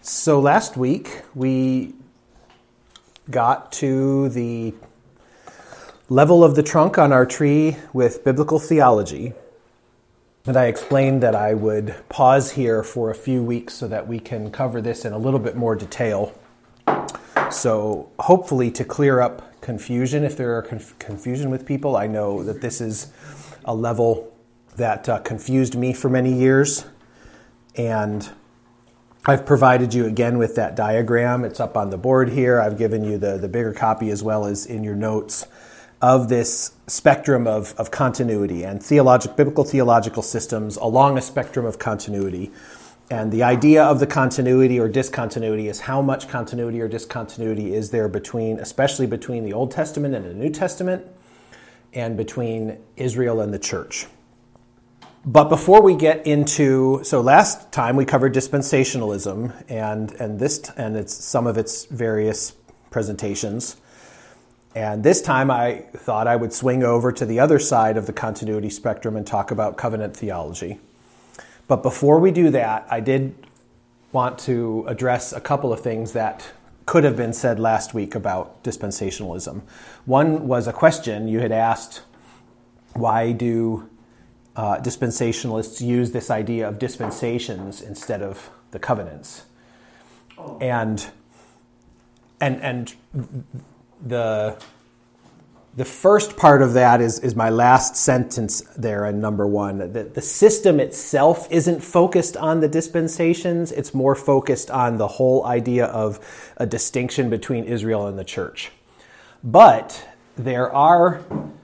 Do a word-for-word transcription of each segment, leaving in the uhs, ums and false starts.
So last week we got to the level of the trunk on our tree with biblical theology. And I explained that I would pause here for a few weeks so that we can cover this in a little bit more detail. So hopefully to clear up confusion, if there are conf- confusion with people, I know that this is a level that uh, confused me for many years. And I've provided you again with that diagram. It's up on the board here. I've given you the, the bigger copy as well as in your notes of this spectrum of, of continuity and theologic, biblical theological systems along a spectrum of continuity. And the idea of the continuity or discontinuity is how much continuity or discontinuity is there between, especially between the Old Testament and the New Testament, and between Israel and the church. But before we get into, so last time we covered dispensationalism and and this and its some of its various presentations. And this time I thought I would swing over to the other side of the continuity spectrum and talk about covenant theology. But before we do that, I did want to address a couple of things that could have been said last week about dispensationalism. One was a question you had asked, why do uh, dispensationalists use this idea of dispensations instead of the covenants? Oh. And and and the the first part of that is, is my last sentence there in number one. The, the system itself isn't focused on the dispensations. It's more focused on the whole idea of a distinction between Israel and the church. But there are,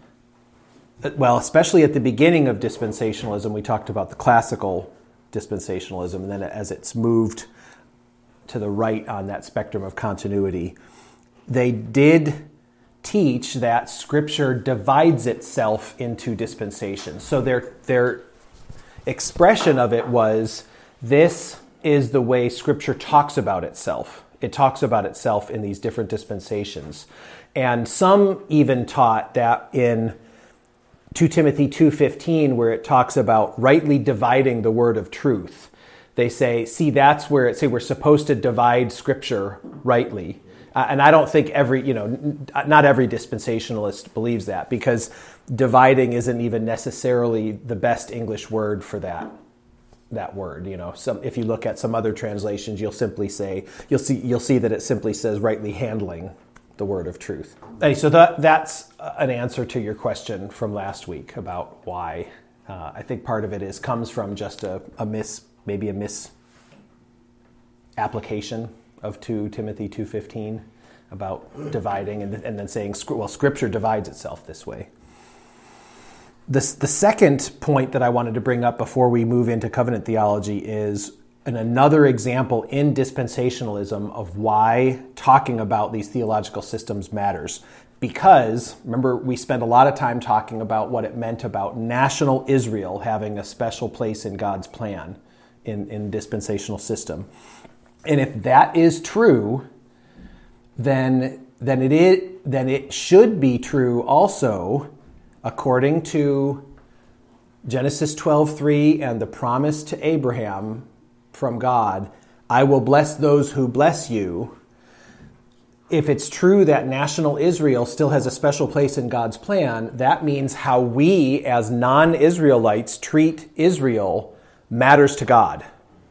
well, especially at the beginning of dispensationalism, we talked about the classical dispensationalism, and then as it's moved to the right on that spectrum of continuity, they did teach that Scripture divides itself into dispensations. So their their expression of it was, this is the way Scripture talks about itself. It talks about itself in these different dispensations. And some even taught that in Second Timothy two fifteen, where it talks about rightly dividing the word of truth, they say, see, that's where it say we're supposed to divide Scripture rightly. Uh, and I don't think every, you know, n- not every dispensationalist believes that, because dividing isn't even necessarily the best English word for that that word. You know, some if you look at some other translations, you'll simply say you'll see you'll see that it simply says rightly handling the word of truth. Anyway, so that that's an answer to your question from last week about why. Uh, I think part of it is comes from just a, a miss, maybe a misapplication of Second Timothy two fifteen about dividing and, and then saying, well, Scripture divides itself this way. This, the second point that I wanted to bring up before we move into covenant theology is an, another example in dispensationalism of why talking about these theological systems matters. Because, remember, we spent a lot of time talking about what it meant about national Israel having a special place in God's plan in, in dispensational system. And if that is true, then then it is, then it should be true also, according to Genesis twelve three and the promise to Abraham from God, I will bless those who bless you. If it's true that national Israel still has a special place in God's plan, that means how we as non-Israelites treat Israel matters to God.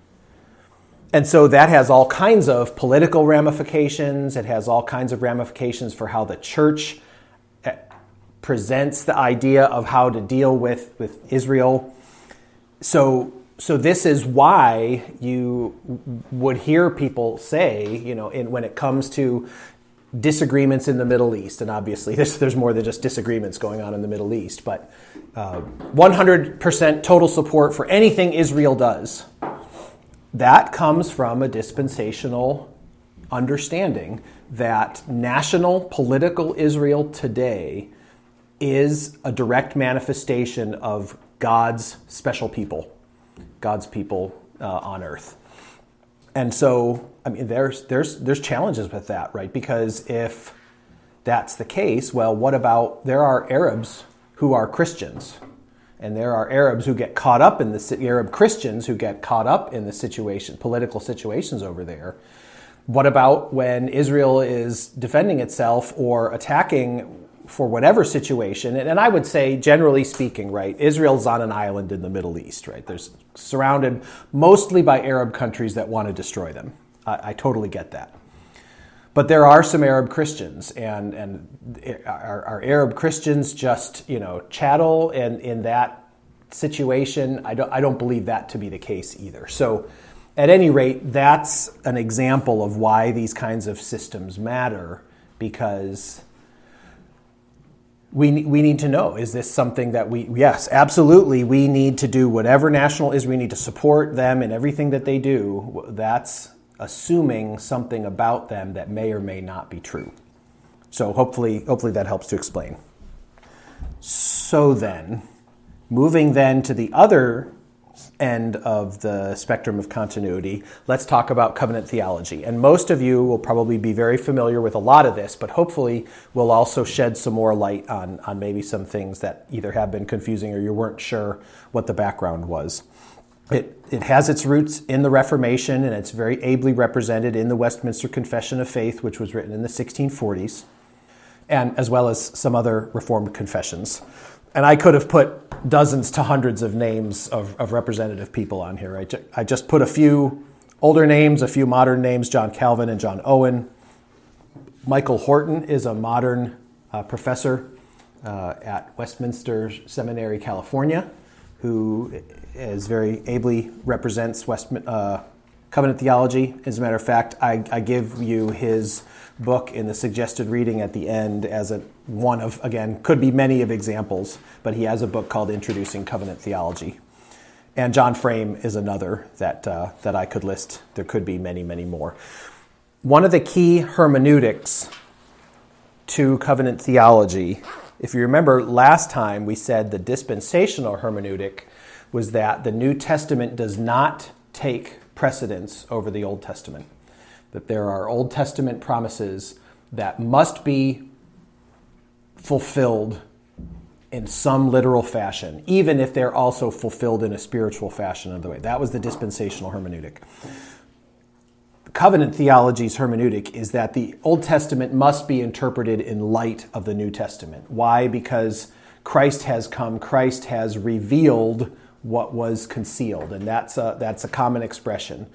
And so that has all kinds of political ramifications. It has all kinds of ramifications for how the church presents the idea of how to deal with, with Israel. So, so this is why you would hear people say, you know, in, when it comes to disagreements in the Middle East, and obviously there's, there's more than just disagreements going on in the Middle East, but uh, one hundred percent total support for anything Israel does. That comes from a dispensational understanding that national political Israel today is a direct manifestation of God's special people, God's people uh, on earth. And so, I mean, there's there's there's challenges with that, right? Because if that's the case, well, what about, there are Arabs who are Christians, And there are Arabs who get caught up in the Arab Christians who get caught up in the situation, political situations over there. What about when Israel is defending itself or attacking for whatever situation? And, and I would say, generally speaking, right, Israel's on an island in the Middle East, right? They're surrounded mostly by Arab countries that want to destroy them. I, I totally get that. But there are some Arab Christians, and and are, are Arab Christians just, you know, chattel in, in that situation? I don't I don't believe that to be the case either. So, at any rate, that's an example of why these kinds of systems matter, because we we need to know, is this something that we, yes, absolutely, we need to do whatever national is, we need to support them in everything that they do. That's assuming something about them that may or may not be true. So hopefully, hopefully that helps to explain. So then, moving then to the other end of the spectrum of continuity, let's talk about covenant theology. And most of you will probably be very familiar with a lot of this, but hopefully we'll also shed some more light on, on maybe some things that either have been confusing or you weren't sure what the background was. It, it has its roots in the Reformation, and it's very ably represented in the Westminster Confession of Faith, which was written in the sixteen forties, and as well as some other Reformed confessions. And I could have put dozens to hundreds of names of, of representative people on here. I, ju- I just put a few older names, a few modern names, John Calvin and John Owen. Michael Horton is a modern uh, professor uh, at Westminster Seminary, California, who is very ably represents West, uh, covenant theology. As a matter of fact, I, I give you his book in the suggested reading at the end as a one of, again, could be many of examples, but he has a book called Introducing Covenant Theology. And John Frame is another that uh, that I could list. There could be many, many more. One of the key hermeneutics to covenant theology, if you remember last time we said the dispensational hermeneutic was that the New Testament does not take precedence over the Old Testament. That there are Old Testament promises that must be fulfilled in some literal fashion, even if they're also fulfilled in a spiritual fashion in the way. That was the dispensational hermeneutic. Covenant theology's hermeneutic is that the Old Testament must be interpreted in light of the New Testament. Why? Because Christ has come, Christ has revealed what was concealed, and that's a, that's a common expression.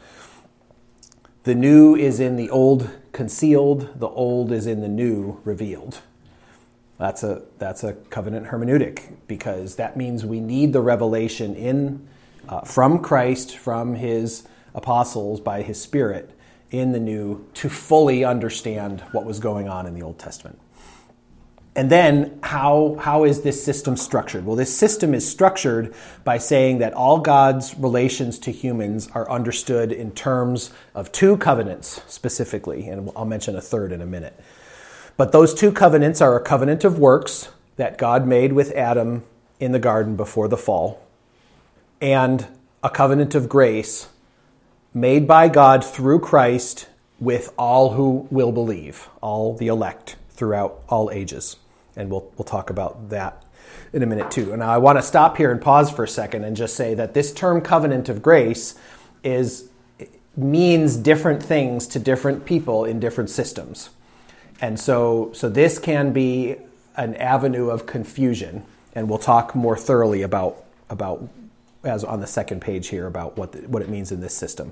The new is in the old concealed, the old is in the new revealed. That's a that's a covenant hermeneutic, because that means we need the revelation in uh, from Christ, from his apostles, by his Spirit in the new to fully understand what was going on in the Old Testament. And then how how is this system structured? Well, this system is structured by saying that all God's relations to humans are understood in terms of two covenants specifically, and I'll mention a third in a minute. But those two covenants are a covenant of works that God made with Adam in the garden before the fall, and a covenant of grace made by God through Christ with all who will believe, all the elect throughout all ages. And we'll we'll talk about that in a minute too. And I want to stop here and pause for a second and just say that this term covenant of grace is means different things to different people in different systems. And so, so this can be an avenue of confusion, and we'll talk more thoroughly about, about as on the second page here, about what the, what it means in this system.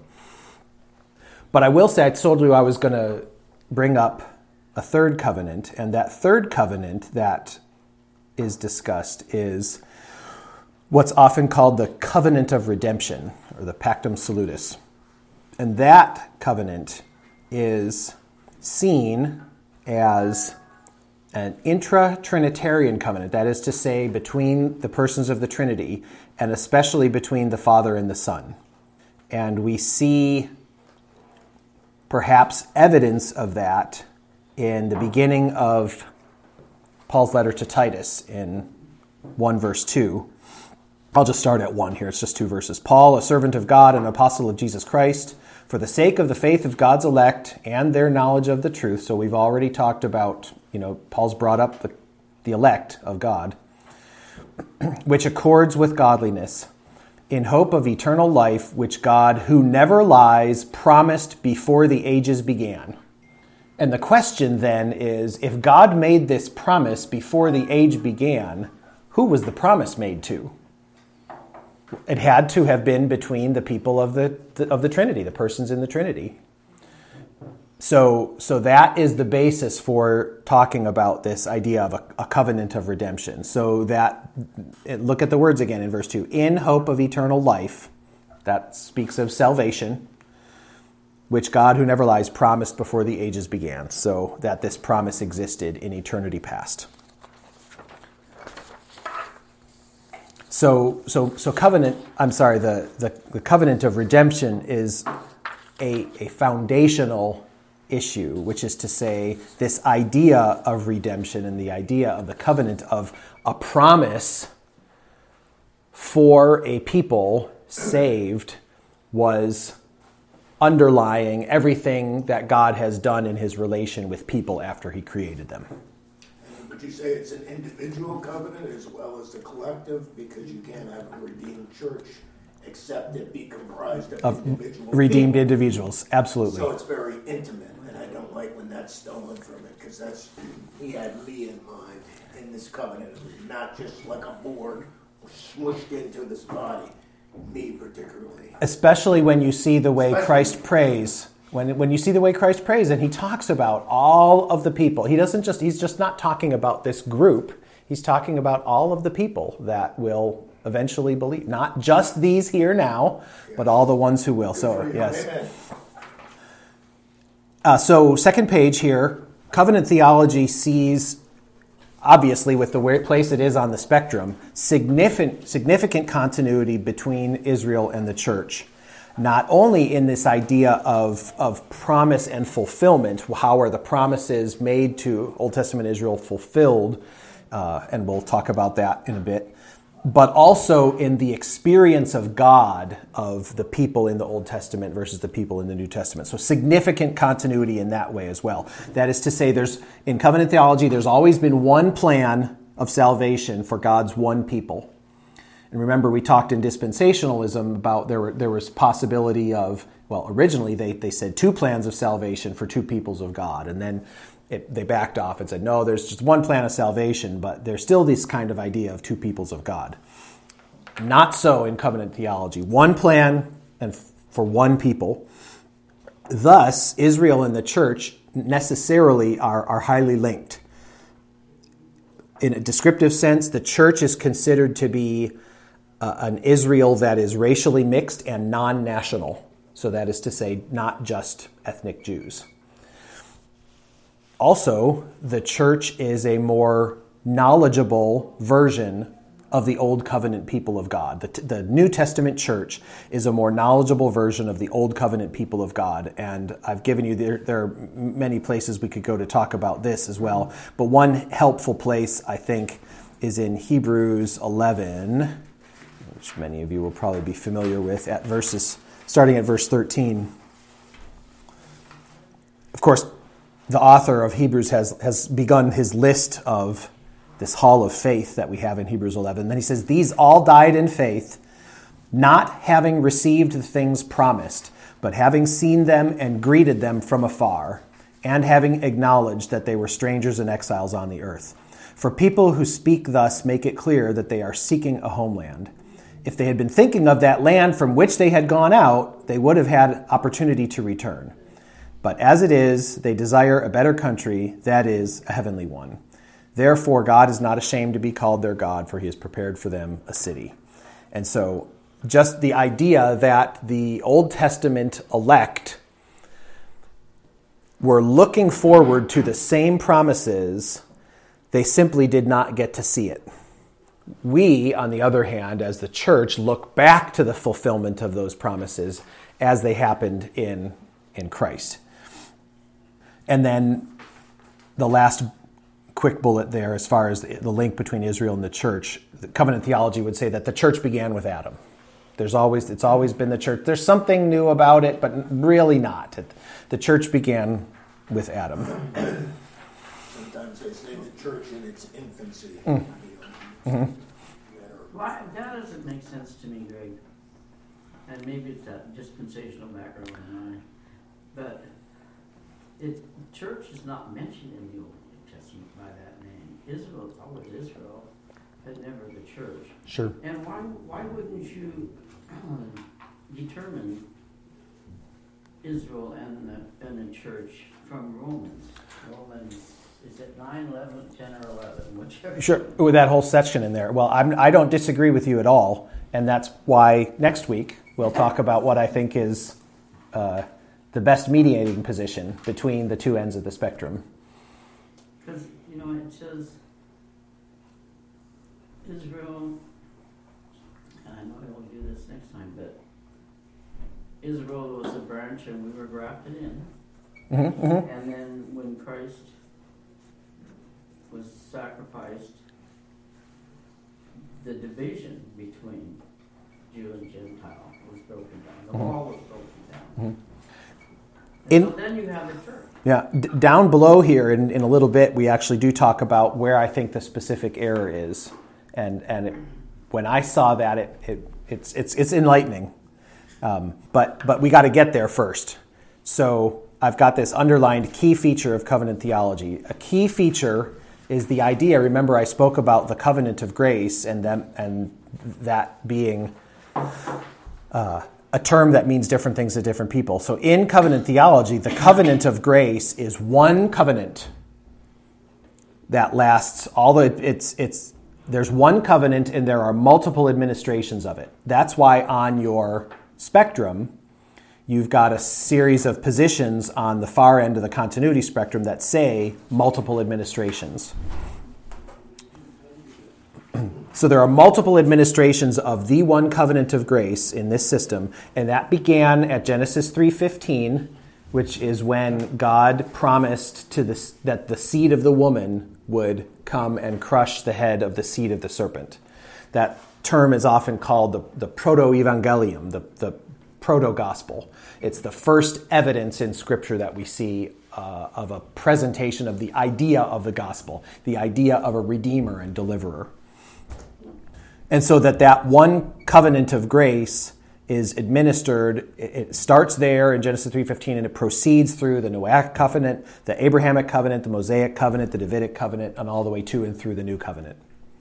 But I will say, I told you I was going to bring up a third covenant, and that third covenant that is discussed is what's often called the covenant of redemption, or the Pactum Salutis. And that covenant is seen as an intra-Trinitarian covenant, that is to say, between the persons of the Trinity, and especially between the Father and the Son. And we see perhaps evidence of that in the beginning of Paul's letter to Titus in one verse two. I'll just start at one here. It's just two verses. Paul, a servant of God and apostle of Jesus Christ, for the sake of the faith of God's elect and their knowledge of the truth. So we've already talked about, you know, Paul's brought up the, the elect of God. which accords with godliness, in hope of eternal life, which God, who never lies, promised before the ages began. And the question then is, if God made this promise before the age began, who was the promise made to? It had to have been between the people of the of the Trinity, the persons in the Trinity. So, so that is the basis for talking about this idea of a, a covenant of redemption. So that, look at the words again in verse two. In hope of eternal life, that speaks of salvation, which God, who never lies, promised before the ages began. So that this promise existed in eternity past. So, so, so covenant, I'm sorry, the, the, the covenant of redemption is a, a foundational issue, which is to say this idea of redemption and the idea of the covenant of a promise for a people saved was underlying everything that God has done in his relation with people after he created them. Would you say it's an individual covenant as well as the collective, because you can't have a redeemed church except it be comprised of, of individual redeemed people. individuals? Absolutely. So it's very intimate, and I don't like when that's stolen from it, because that's, he had me in mind in this covenant. It was not just like a board smushed into this body, me particularly. Especially when you see the way Especially, Christ prays. When, when you see the way Christ prays, and he talks about all of the people. He doesn't just, he's just not talking about this group. He's talking about all of the people that will eventually believe. Not just these here now, yes, but all the ones who will. So, yes. Uh, so, second page here, covenant theology sees, obviously with the place it is on the spectrum, significant, significant continuity between Israel and the church. Not only in this idea of, of promise and fulfillment, how are the promises made to Old Testament Israel fulfilled, uh, and we'll talk about that in a bit, but also in the experience of God of the people in the Old Testament versus the people in the New Testament. So significant continuity in that way as well. That is to say, there's in covenant theology, there's always been one plan of salvation for God's one people. And remember, we talked in dispensationalism about there were there was possibility of, well, originally they, they said two plans of salvation for two peoples of God. And then it, they backed off and said, no, there's just one plan of salvation, but there's still this kind of idea of two peoples of God. Not so in covenant theology. One plan and f- for one people. Thus, Israel and the church necessarily are, are highly linked. In a descriptive sense, the church is considered to be Uh, an Israel that is racially mixed and non-national. So that is to say, not just ethnic Jews. Also, the church is a more knowledgeable version of the Old Covenant people of God. The, the New Testament church is a more knowledgeable version of the Old Covenant people of God. And I've given you, there, there are many places we could go to talk about this as well. But one helpful place, I think, is in Hebrews eleven, which many of you will probably be familiar with, at verses starting at verse thirteen. Of course, the author of Hebrews has, has begun his list of this hall of faith that we have in Hebrews eleven. Then he says, these all died in faith, not having received the things promised, but having seen them and greeted them from afar, and having acknowledged that they were strangers and exiles on the earth. For people who speak thus make it clear that they are seeking a homeland. If they had been thinking of that land from which they had gone out, they would have had opportunity to return. But as it is, they desire a better country, that is, a heavenly one. Therefore, God is not ashamed to be called their God, for he has prepared for them a city. And so, just the idea that the Old Testament elect were looking forward to the same promises, they simply did not get to see it. We, on the other hand, as the church, look back to the fulfillment of those promises as they happened in, in Christ. And then the last quick bullet there, as far as the link between Israel and the church, the covenant theology would say that the church began with Adam. There's always, it's always been the church. There's something new about it, but really not. It, the church began with Adam. Sometimes they say the church in its infancy. Mm. Mm-hmm. Why, that doesn't make sense to me, Greg. And maybe it's that dispensational background of mine. But it, church is not mentioned in the Old Testament by that name. Israel is always Israel, but never the church. Sure. And why why wouldn't you determine Israel and the, and the church from Romans? Romans, is it nine, eleven, ten, or eleven? Whichever. Sure, with that whole section in there. Well, I'm, I don't disagree with you at all, and that's why next week we'll talk about what I think is uh, the best mediating position between the two ends of the spectrum. Because, you know, it says Israel, and I know I won't do this next time, but Israel was a branch and we were grafted in. Mm-hmm, mm-hmm. And then when Christ was sacrificed, the division between Jew and Gentile was broken down. The Mm-hmm. wall was broken down. Mm-hmm. And In, so then you have the church. yeah, d- down below here in, in a little bit, we actually do talk about where I think the specific error is. And and it, when I saw that, it, it it's it's it's enlightening. Um, but but we got to get there first. So I've got this underlined key feature of covenant theology. A key feature is the idea. Remember, I spoke about the covenant of grace and them and that being uh, a term that means different things to different people. So in covenant theology, the covenant of grace is one covenant that lasts all the it's it's. There's one covenant and there are multiple administrations of it. That's why on your spectrum, you've got a series of positions on the far end of the continuity spectrum that say multiple administrations. So there are multiple administrations of the one covenant of grace in this system, and that began at Genesis three fifteen, which is when God promised to the, that the seed of the woman would come and crush the head of the seed of the serpent. That term is often called the, the proto-evangelium, the, the proto-gospel. It's the first evidence in Scripture that we see uh, of a presentation of the idea of the gospel, the idea of a redeemer and deliverer. And so that that one covenant of grace is administered, it starts there in Genesis three fifteen, and it proceeds through the Noahic covenant, the Abrahamic covenant, the Mosaic covenant, the Davidic covenant, and all the way to and through the New Covenant.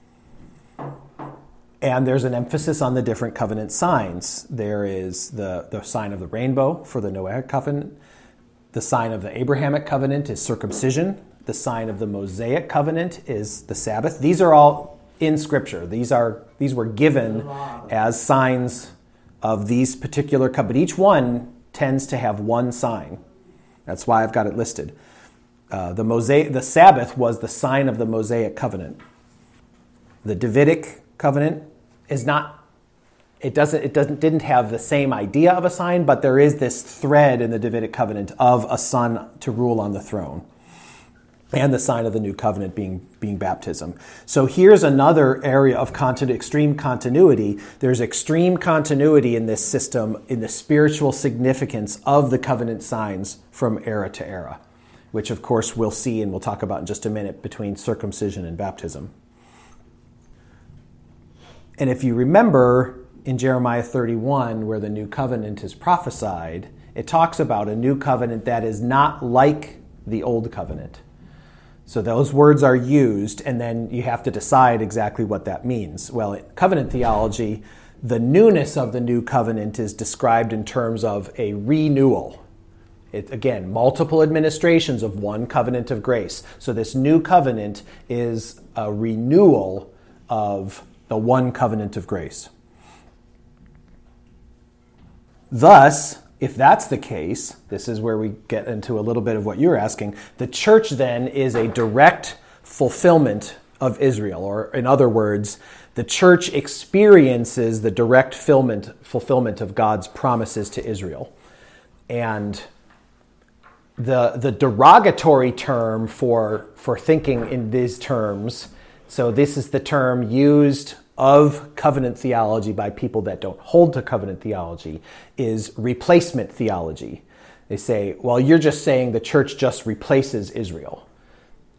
And there's an emphasis on the different covenant signs. There is the, the sign of the rainbow for the Noahic covenant. The sign of the Abrahamic covenant is circumcision. The sign of the Mosaic covenant is the Sabbath. These are all in Scripture. These are these were given as signs of these particular covenants. But each one tends to have one sign. That's why I've got it listed. Uh, the Mosaic, the Sabbath was the sign of the Mosaic covenant. The Davidic covenant is not. It doesn't. It doesn't. Didn't have the same idea of a sign, but there is this thread in the Davidic covenant of a son to rule on the throne, and the sign of the new covenant being being baptism. So here's another area of continu- extreme continuity. There's extreme continuity in this system in the spiritual significance of the covenant signs from era to era, which of course we'll see and we'll talk about in just a minute between circumcision and baptism. And if you remember in Jeremiah thirty-one, where the new covenant is prophesied, it talks about a new covenant that is not like the old covenant. So those words are used, and then you have to decide exactly what that means. Well, in covenant theology, the newness of the new covenant is described in terms of a renewal. It, again, multiple administrations of one covenant of grace. So this new covenant is a renewal of the one covenant of grace. Thus, if that's the case, this is where we get into a little bit of what you're asking, the church then is a direct fulfillment of Israel. Or in other words, the church experiences the direct fulfillment, fulfillment of God's promises to Israel. And the, the derogatory term for, for thinking in these terms, so this is the term used of covenant theology by people that don't hold to covenant theology, is replacement theology. They say, well, you're just saying the church just replaces Israel.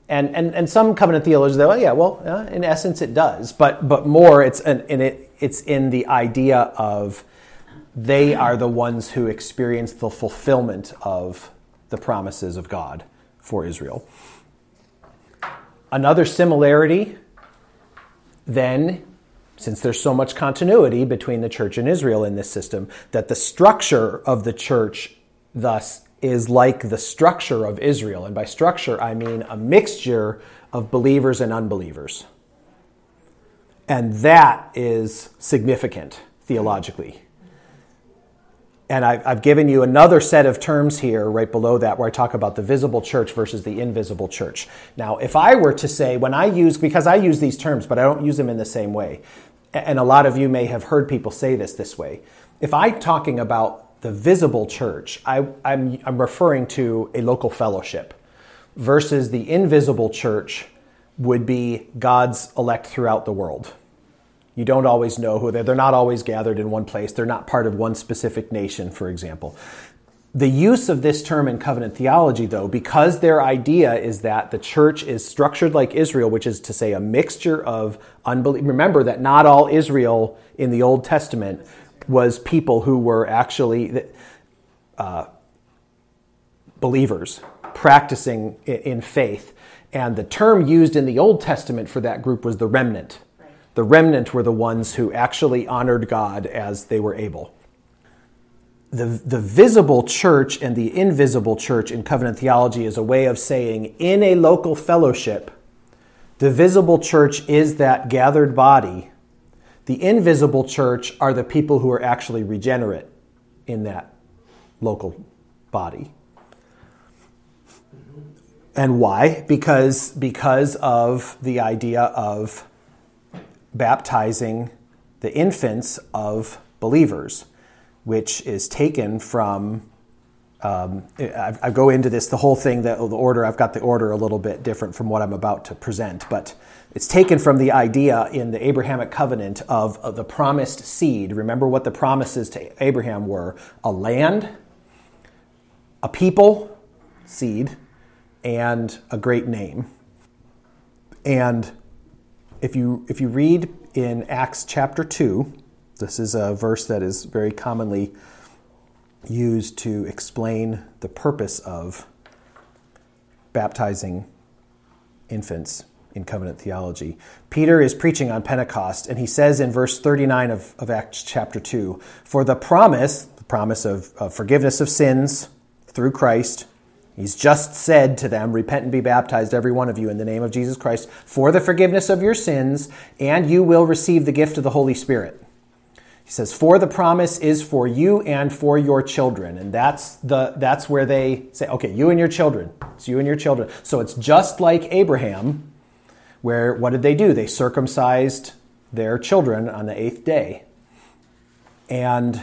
And, and and some covenant theologians, they go, oh, yeah, well, uh, in essence it does. But but more, it's an, in it, it's in the idea of they are the ones who experience the fulfillment of the promises of God for Israel. Another similarity, then, since there's so much continuity between the church and Israel in this system, that the structure of the church, thus, is like the structure of Israel. And by structure, I mean a mixture of believers and unbelievers. And that is significant theologically. And I've given you another set of terms here right below that where I talk about the visible church versus the invisible church. Now, if I were to say, when I use, because I use these terms, but I don't use them in the same way, and a lot of you may have heard people say this this way. If I'm talking about the visible church, I, I'm, I'm referring to a local fellowship, versus the invisible church would be God's elect throughout the world. You don't always know who they're. They're not always gathered in one place. They're not part of one specific nation, for example. The use of this term in covenant theology, though, because their idea is that the church is structured like Israel, which is to say a mixture of unbelief. Remember that not all Israel in the Old Testament was people who were actually uh, believers, practicing in faith. And the term used in the Old Testament for that group was the remnant. Right. The remnant were the ones who actually honored God as they were able. The, the visible church and the invisible church in covenant theology is a way of saying in a local fellowship, the visible church is that gathered body. The invisible church are the people who are actually regenerate in that local body. And why? Because, because of the idea of baptizing the infants of believers, which is taken from, um, I, I go into this, the whole thing, the, the order, I've got the order a little bit different from what I'm about to present, but it's taken from the idea in the Abrahamic covenant of, of the promised seed. Remember what the promises to Abraham were: a land, a people, seed, and a great name. And if you if you read in Acts chapter two, this is a verse that is very commonly used to explain the purpose of baptizing infants in covenant theology. Peter is preaching on Pentecost, and he says in verse thirty-nine of, of Acts chapter two, for the promise, the promise of, of forgiveness of sins through Christ, he's just said to them, repent and be baptized, every one of you, in the name of Jesus Christ, for the forgiveness of your sins, and you will receive the gift of the Holy Spirit. He says, for the promise is for you and for your children. And that's the that's where they say, okay, you and your children. It's you and your children. So it's just like Abraham, where what did they do? They circumcised their children on the eighth day. And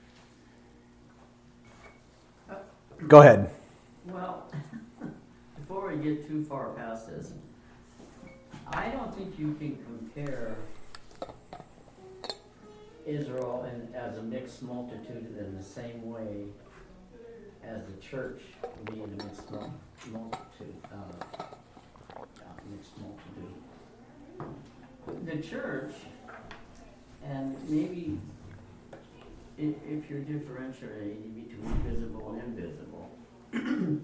go ahead. Well, before we get too far past this, I don't think you can compare Israel in, as a mixed multitude in the same way as the church being a mixed multitude. Uh, mixed multitude. The church, and maybe if, if you're differentiating between visible and invisible,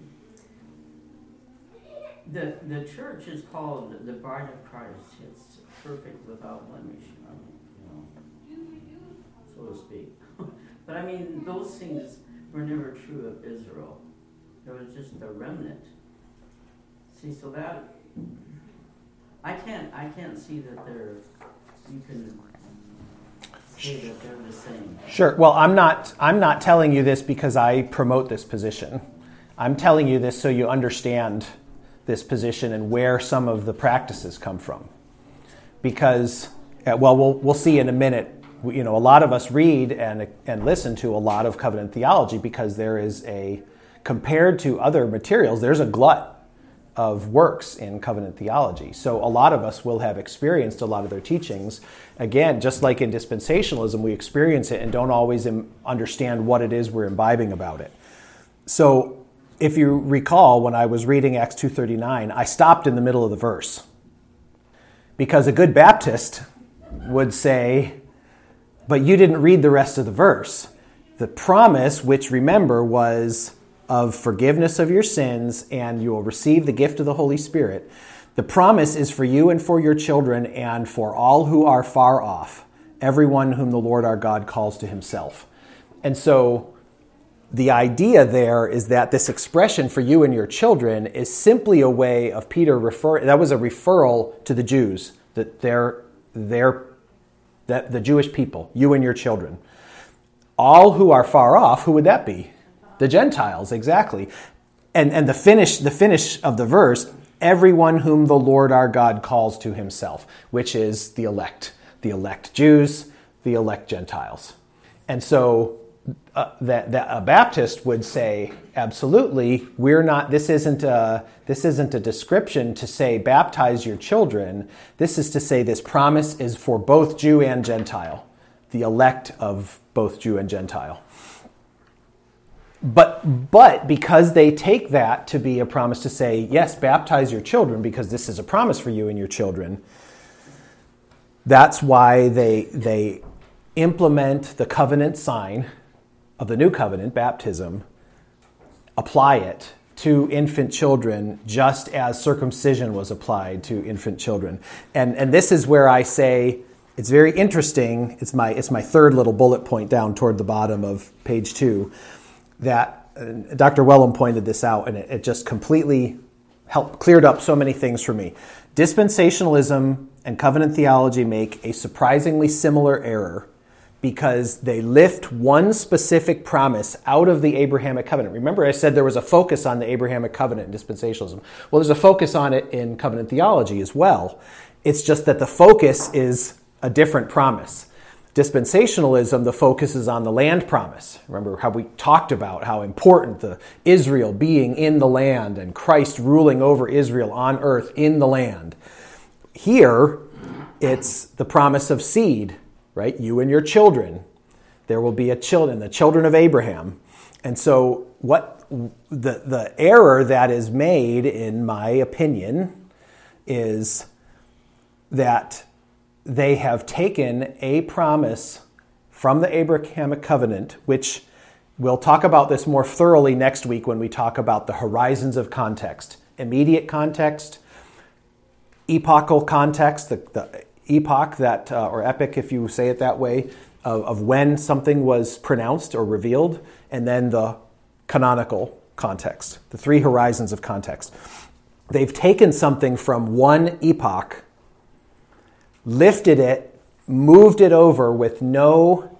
the the church is called the bride of Christ. It's perfect without blemish, you know, so to speak. But I mean, those things were never true of Israel. There was just a remnant. See, so that I can't I can't see that they're you can say that they're the same. Sure. Well, I'm not I'm not telling you this because I promote this position. I'm telling you this so you understand this position and where some of the practices come from. Because, well, we'll we'll see in a minute. You know, a lot of us read and and listen to a lot of covenant theology because there is a, compared to other materials, there's a glut of works in covenant theology. So a lot of us will have experienced a lot of their teachings. Again, just like in dispensationalism, we experience it and don't always im- understand what it is we're imbibing about it. So if you recall, when I was reading Acts two thirty-nine, I stopped in the middle of the verse. Because a good Baptist would say, but you didn't read the rest of the verse. The promise, which remember was of forgiveness of your sins, and you will receive the gift of the Holy Spirit. The promise is for you and for your children and for all who are far off, everyone whom the Lord our God calls to himself. And so the idea there is that this expression for you and your children is simply a way of Peter referring, that was a referral to the Jews, that they're, they're that the Jewish people, you and your children. All who are far off, who would that be? The Gentiles, exactly. And and the finish the finish of the verse, everyone whom the Lord our God calls to himself, which is the elect, the elect Jews, the elect Gentiles. And so uh, that, that a Baptist would say, absolutely, we're not. This isn't a this isn't a description to say baptize your children. This is to say this promise is for both Jew and Gentile, the elect of both Jew and Gentile. But but because they take that to be a promise to say, yes, baptize your children because this is a promise for you and your children, that's why they they implement the covenant sign of the new covenant, baptism, apply it to infant children just as circumcision was applied to infant children. And and this is where I say it's very interesting. It's my it's my third little bullet point down toward the bottom of page two, that uh, Doctor Wellum pointed this out, and it, it just completely helped cleared up so many things for me. Dispensationalism and covenant theology make a surprisingly similar error because they lift one specific promise out of the Abrahamic covenant. Remember, I said there was a focus on the Abrahamic covenant in dispensationalism. Well, there's a focus on it in covenant theology as well. It's just that the focus is a different promise. Dispensationalism, the focus is on the land promise. Remember how we talked about how important the Israel being in the land and Christ ruling over Israel on earth in the land. Here, it's the promise of seed, right? You and your children. There will be a children, the children of Abraham. And so what the, the error that is made, in my opinion, is that they have taken a promise from the Abrahamic covenant, which we'll talk about this more thoroughly next week when we talk about the horizons of context. Immediate context, epochal context, the, the epoch that, uh, or epic if you say it that way, of, of when something was pronounced or revealed, and then the canonical context, the three horizons of context. They've taken something from one epoch, lifted it, moved it over with no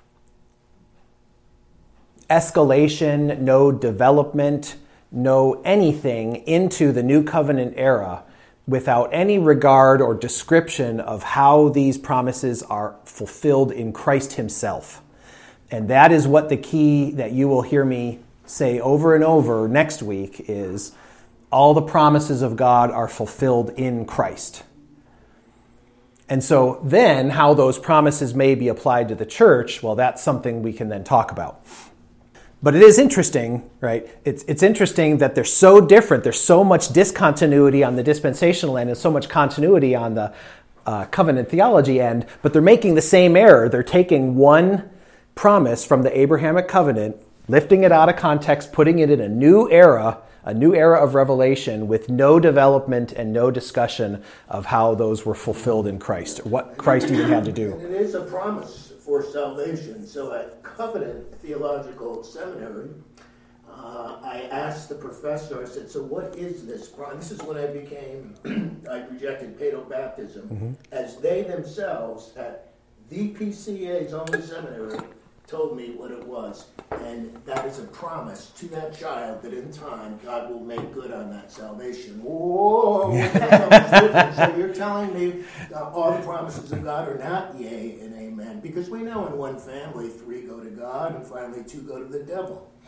escalation, no development, no anything into the New Covenant era without any regard or description of how these promises are fulfilled in Christ himself. And that is what the key that you will hear me say over and over next week is all the promises of God are fulfilled in Christ. And so then how those promises may be applied to the church, well, that's something we can then talk about. But it is interesting, right? It's it's interesting that they're so different. There's so much discontinuity on the dispensational end and so much continuity on the uh, covenant theology end, but they're making the same error. They're taking one promise from the Abrahamic covenant, lifting it out of context, putting it in a new era, a new era of revelation with no development and no discussion of how those were fulfilled in Christ, or what Christ even had to do. And it is a promise for salvation. So at Covenant Theological Seminary, uh, I asked the professor, I said, so what is this promise? This is when I became, I rejected paedobaptism, mm-hmm. as they themselves at the P C A's only seminary told me what it was. And that is a promise to that child that in time God will make good on that salvation. Whoa! So you're telling me uh, all the promises of God are not yea and amen. Because we know in one family, three go to God and finally two go to the devil.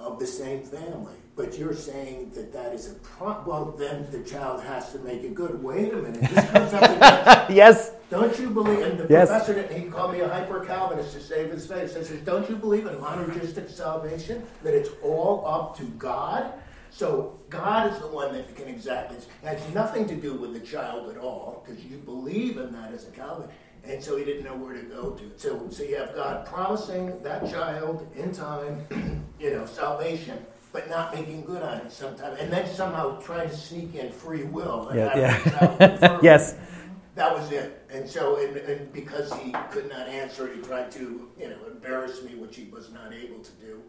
of the same family. But you're saying that that is a pro- well, then the child has to make it good. Wait a minute, this comes up again. Yes. Don't you believe? And the Yes. professor, he called me a hyper-Calvinist to save his face. I said, don't you believe in monergistic salvation? That it's all up to God? So God is the one that can exactly, it has nothing to do with the child at all, because you believe in that as a Calvinist. And so he didn't know where to go to. So, so you have God promising that child in time, you know, salvation, but not making good on it sometimes. And then somehow trying to sneak in free will. And Yeah, have the yeah. child confirmed. Yes. That was it. And so, and, and because he could not answer, he tried to, you know, embarrass me, which he was not able to do.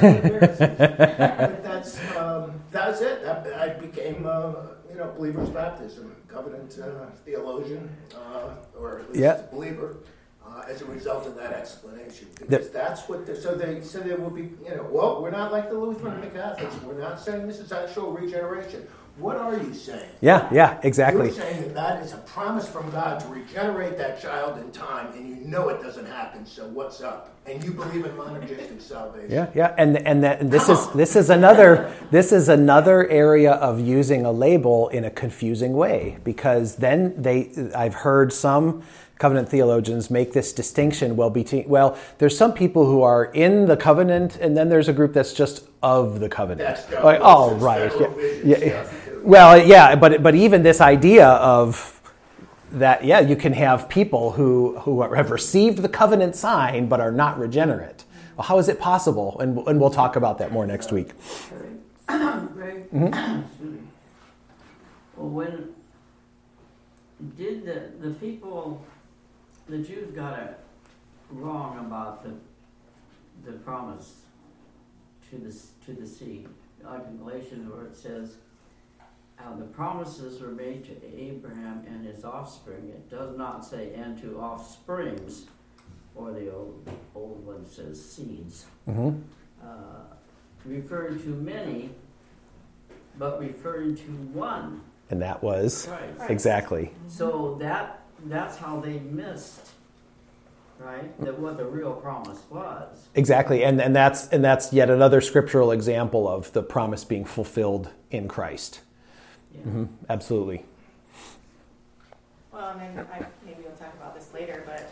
But that's, um, that was it. That, I became, uh, you know, Believer's Baptism, covenant uh, theologian, uh, or at least Yeah. believer, uh, as a result of that explanation. Because the, that's what, the, so they so they will be, you know, well, we're not like the Lutheran and the Catholics. We're not saying this is actual regeneration. What are you saying? Yeah, yeah, exactly. You're saying that that is a promise from God to regenerate that child in time, and you know it doesn't happen, so what's up? And you believe in monergistic salvation. Yeah, yeah, and and that and this is this is another this is another area of using a label in a confusing way, because then they I've heard some covenant theologians make this distinction. Well, between well, there's some people who are in the covenant, and then there's a group that's just of the covenant. That's like, oh, right, yeah, yeah. Stuff. Well, yeah, but but even this idea of that, yeah, you can have people who, who have received the covenant sign but are not regenerate. Well, how is it possible? And, and we'll talk about that more next week. Greg, Mm-hmm. well, when did the, the people, the Jews got it wrong about the the promise to the to the seed, like in Galatians where it says, Uh, the promises were made to Abraham and his offspring. It does not say, and to offsprings, or the old, old one says seeds. Mm-hmm. Uh, referring to many, but referring to one. And that was Christ. exactly. So that that's how they missed, right? That what the real promise was. Exactly, and and that's and that's yet another scriptural example of the promise being fulfilled in Christ. Yeah. Mm-hmm. Absolutely. Well, and then I, maybe we'll talk about this later, but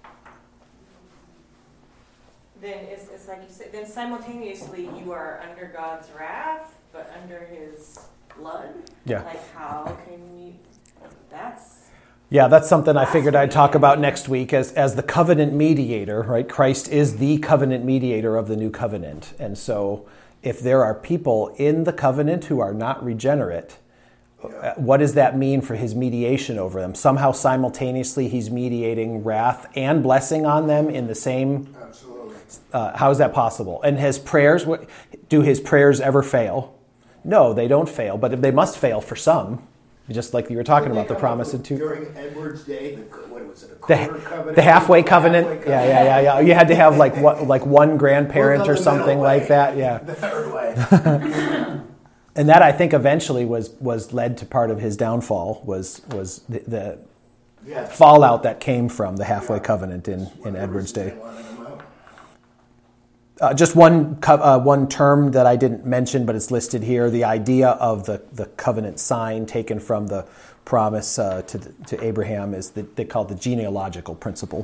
then it's, it's like you said, then simultaneously you are under God's wrath, but under his blood. Yeah. Like how can you, that's... Yeah, that's something I figured I'd talk about next week as, as the covenant mediator, right? Christ is the covenant mediator of the new covenant. And so if there are people in the covenant who are not regenerate, what does that mean for his mediation over them? Somehow simultaneously he's mediating wrath and blessing on them in the same... Absolutely. Uh, how is that possible? And his prayers, what, do his prayers ever fail? No, they don't fail, but they must fail for some. Just like you were talking about the promise in two. During Edward's day, the, what was it, a The, quarter covenant? the halfway covenant, Halfway yeah, yeah, yeah, yeah. You had to have like what, like one grandparent We'll or go the something middle like way. that, yeah. The third way. And that I think eventually was was led to part of his downfall was was the, the Yes. fallout that came from the halfway covenant in, in Whatever Edward's they day. wanted them out. Uh, just one co- uh, one term that I didn't mention, but it's listed here: the idea of the, the covenant sign taken from the promise uh, to the, to Abraham is the, they call it the genealogical principle.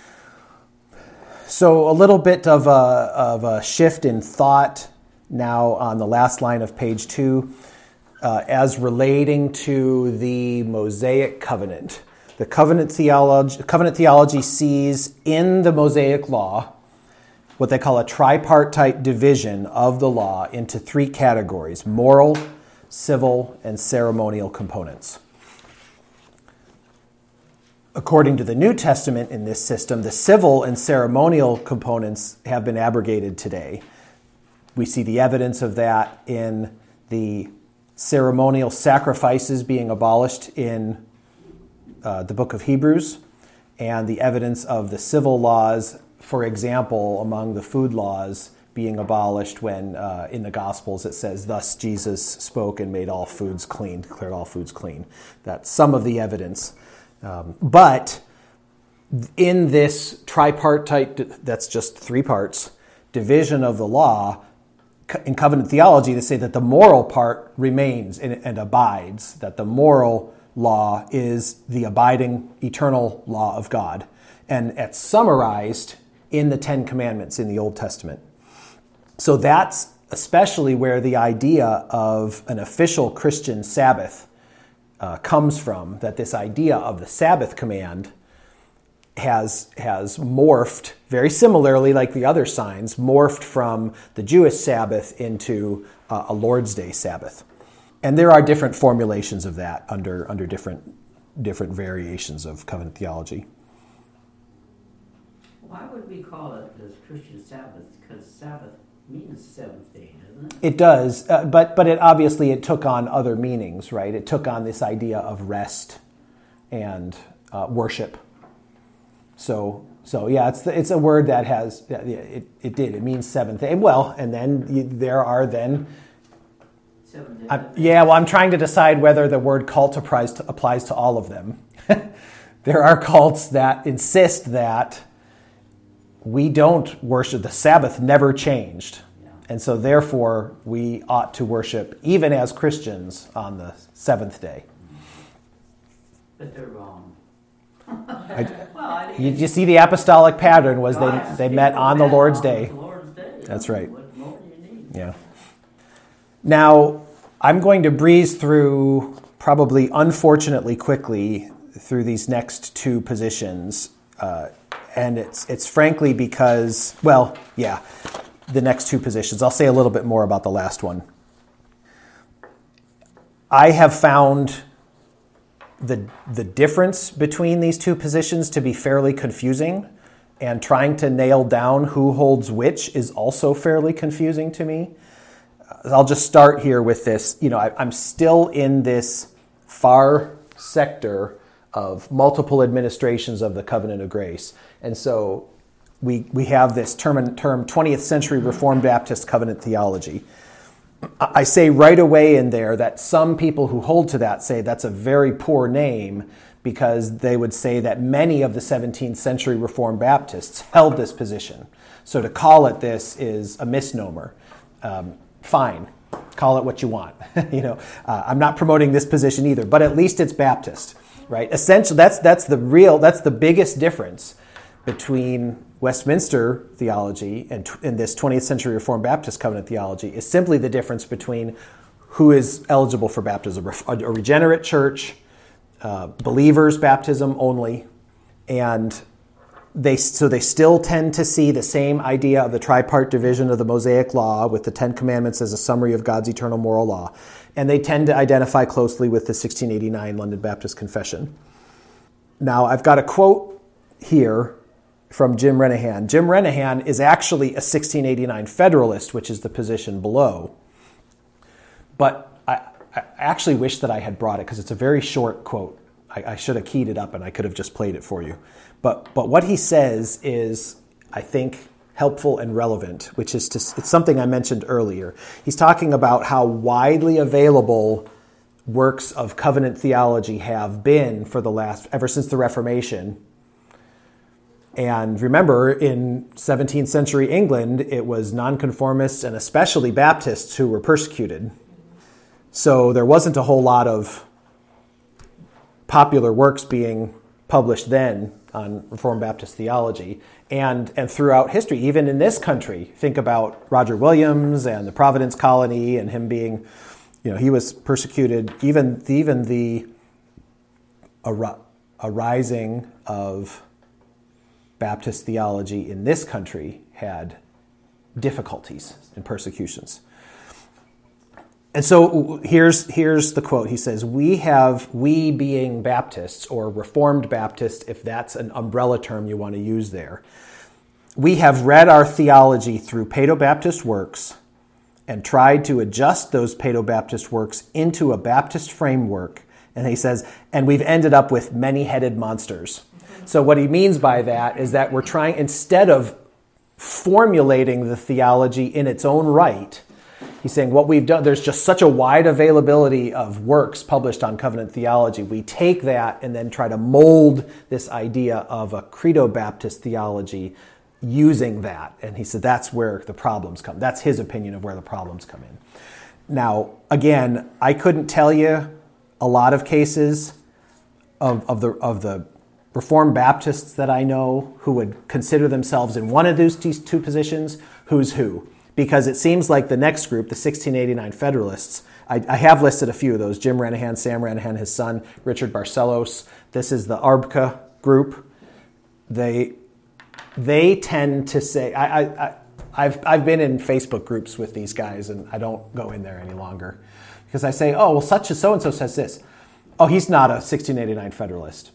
So a little bit of a, of a shift in thought now on the last line of page two, uh, as relating to the Mosaic covenant. The covenant theology, covenant theology sees in the Mosaic law what they call a tripartite division of the law into three categories: moral, civil, and ceremonial components. According to the New Testament in this system, the civil and ceremonial components have been abrogated today. We see the evidence of that in the ceremonial sacrifices being abolished in uh, the book of Hebrews, and the evidence of the civil laws, for example, among the food laws being abolished when uh, in the Gospels it says, "Thus Jesus spoke and made all foods clean," declared all foods clean. That's some of the evidence. Um, but in this tripartite, that's just three parts, division of the law, in covenant theology, they say that the moral part remains and, and abides, that the moral law is the abiding eternal law of God. And it's summarized in the Ten Commandments in the Old Testament. So that's especially where the idea of an official Christian Sabbath uh, comes from, that this idea of the Sabbath command has has morphed, very similarly like the other signs, morphed from the Jewish Sabbath into uh, a Lord's Day Sabbath. And there are different formulations of that under under different different variations of covenant theology. Why would we call it this Christian Sabbath? Because Sabbath means seventh day, doesn't it? It does, uh, but but it obviously it took on other meanings, right? It took on this idea of rest and uh, worship. So, so yeah, it's the, it's a word that has it. It did. It means seventh day. Well, and then you, there are then. Seven days. I'm, yeah, well, I'm trying to decide whether the word cult applies to, applies to all of them. There are cults that insist that we don't worship. The Sabbath never changed, Yeah. and so therefore we ought to worship even as Christians on the seventh day. But they're wrong. I, Well, I think You, it's- you see, the apostolic pattern was God's they they met people on the met Lord's on day. the Lord's day. That's right. What more do you need? Yeah. Now, I'm going to breeze through, probably unfortunately quickly, through these next two positions, uh, and it's it's frankly because, well, yeah, the next two positions. I'll say a little bit more about the last one. I have found the the difference between these two positions to be fairly confusing, and trying to nail down who holds which is also fairly confusing to me. I'll just start here with this. You know, I, I'm still in this far sector of multiple administrations of the Covenant of Grace, and so we we have this term term twentieth century Reformed Baptist covenant theology. I say right away in there that some people who hold to that say that's a very poor name, because they would say that many of the seventeenth century Reformed Baptists held this position. So to call it this is a misnomer. Um, fine, call it what you want. you know, uh, I'm not promoting this position either, but at least it's Baptist, right? Essentially, that's that's the real, that's the biggest difference between Westminster theology and, and this twentieth century Reformed Baptist covenant theology is simply the difference between who is eligible for baptism, a regenerate church, uh, believers baptism only, and they so they still tend to see the same idea of the tripart division of the Mosaic Law, with the Ten Commandments as a summary of God's eternal moral law, and they tend to identify closely with the sixteen eighty-nine London Baptist Confession. Now, I've got a quote here from Jim Renahan. Jim Renahan is actually a sixteen eighty-nine Federalist, which is the position below. But I, I actually wish that I had brought it, because it's a very short quote. I, I should have keyed it up and I could have just played it for you. But but what he says is, I think, helpful and relevant, which is to, it's something I mentioned earlier. He's talking about how widely available works of covenant theology have been for the last, ever since the Reformation. And remember, in seventeenth century England, it was nonconformists and especially Baptists who were persecuted. So there wasn't a whole lot of popular works being published then on Reformed Baptist theology. And, and throughout history, even in this country, think about Roger Williams and the Providence Colony and him being, you know, he was persecuted. Even, even the ar- arising of Baptist theology in this country had difficulties and persecutions. And so here's here's the quote. He says, we have, we being Baptists, or Reformed Baptist, if that's an umbrella term you want to use there, we have read our theology through Paedo-Baptist works and tried to adjust those Paedo-Baptist works into a Baptist framework. And he says, and we've ended up with many-headed monsters. So what he means by that is that we're trying, instead of formulating the theology in its own right, he's saying what we've done, there's just such a wide availability of works published on covenant theology. We take that and then try to mold this idea of a Credo Baptist theology using that. And he said that's where the problems come. That's his opinion of where the problems come in. Now, again, I couldn't tell you a lot of cases of, of the of the Reformed Baptists that I know who would consider themselves in one of these two positions, who's who. Because it seems like the next group, the sixteen eighty-nine Federalists, I, I have listed a few of those, Jim Renihan, Sam Renihan, his son, Richard Barcelos. This is the A R B C A group. They they tend to say, I, I, I, I've, I've been in Facebook groups with these guys, and I don't go in there any longer. Because I say, oh, well, such as so-and-so says this. Oh, he's not a sixteen eighty-nine Federalist.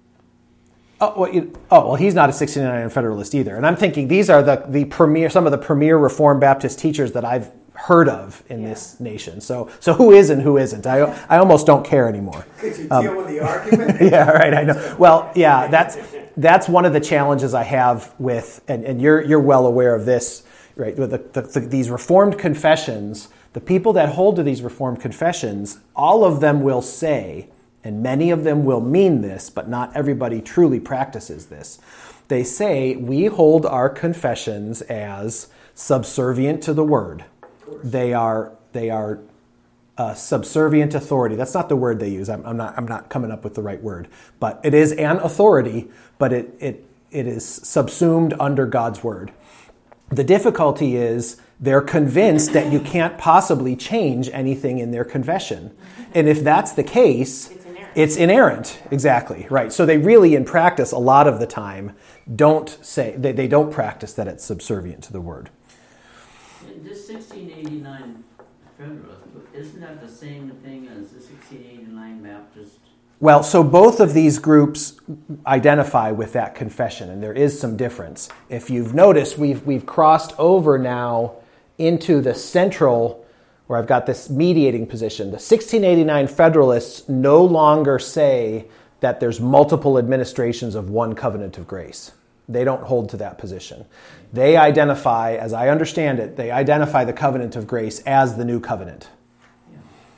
Oh well, you, oh, well, he's not a sixteen eighty-nine Federalist either. And I'm thinking these are the, the premier, some of the premier Reformed Baptist teachers that I've heard of in yeah. this nation. So so who is and who isn't? I, I almost don't care anymore. Could you um, deal with the argument? Yeah, right, I know. Well, yeah, that's that's one of the challenges I have with, and, and you're you're well aware of this, right? With the, the, the, these Reformed confessions, the people that hold to these Reformed confessions, all of them will say, and many of them will mean this, but not everybody truly practices this. They say, we hold our confessions as subservient to the Word. They are they are uh, subservient authority. That's not the word they use. I'm, I'm not I'm not coming up with the right word, but it is an authority. But it it it is subsumed under God's Word. The difficulty is they're convinced that you can't possibly change anything in their confession, and if that's the case, it's inerrant. It's inerrant. Exactly right. So they really, in practice, a lot of the time, don't say they, they don't practice that it's subservient to the Word. This sixteen eighty-nine Federalist, isn't that the same thing as the sixteen eighty-nine Baptist? Well, so both of these groups identify with that confession, and there is some difference. If you've noticed, we've we've crossed over now into the central, where I've got this mediating position. The sixteen eighty-nine Federalists no longer say that there's multiple administrations of one covenant of grace. They don't hold to that position. They identify, as I understand it, they identify the covenant of grace as the new covenant. Yeah.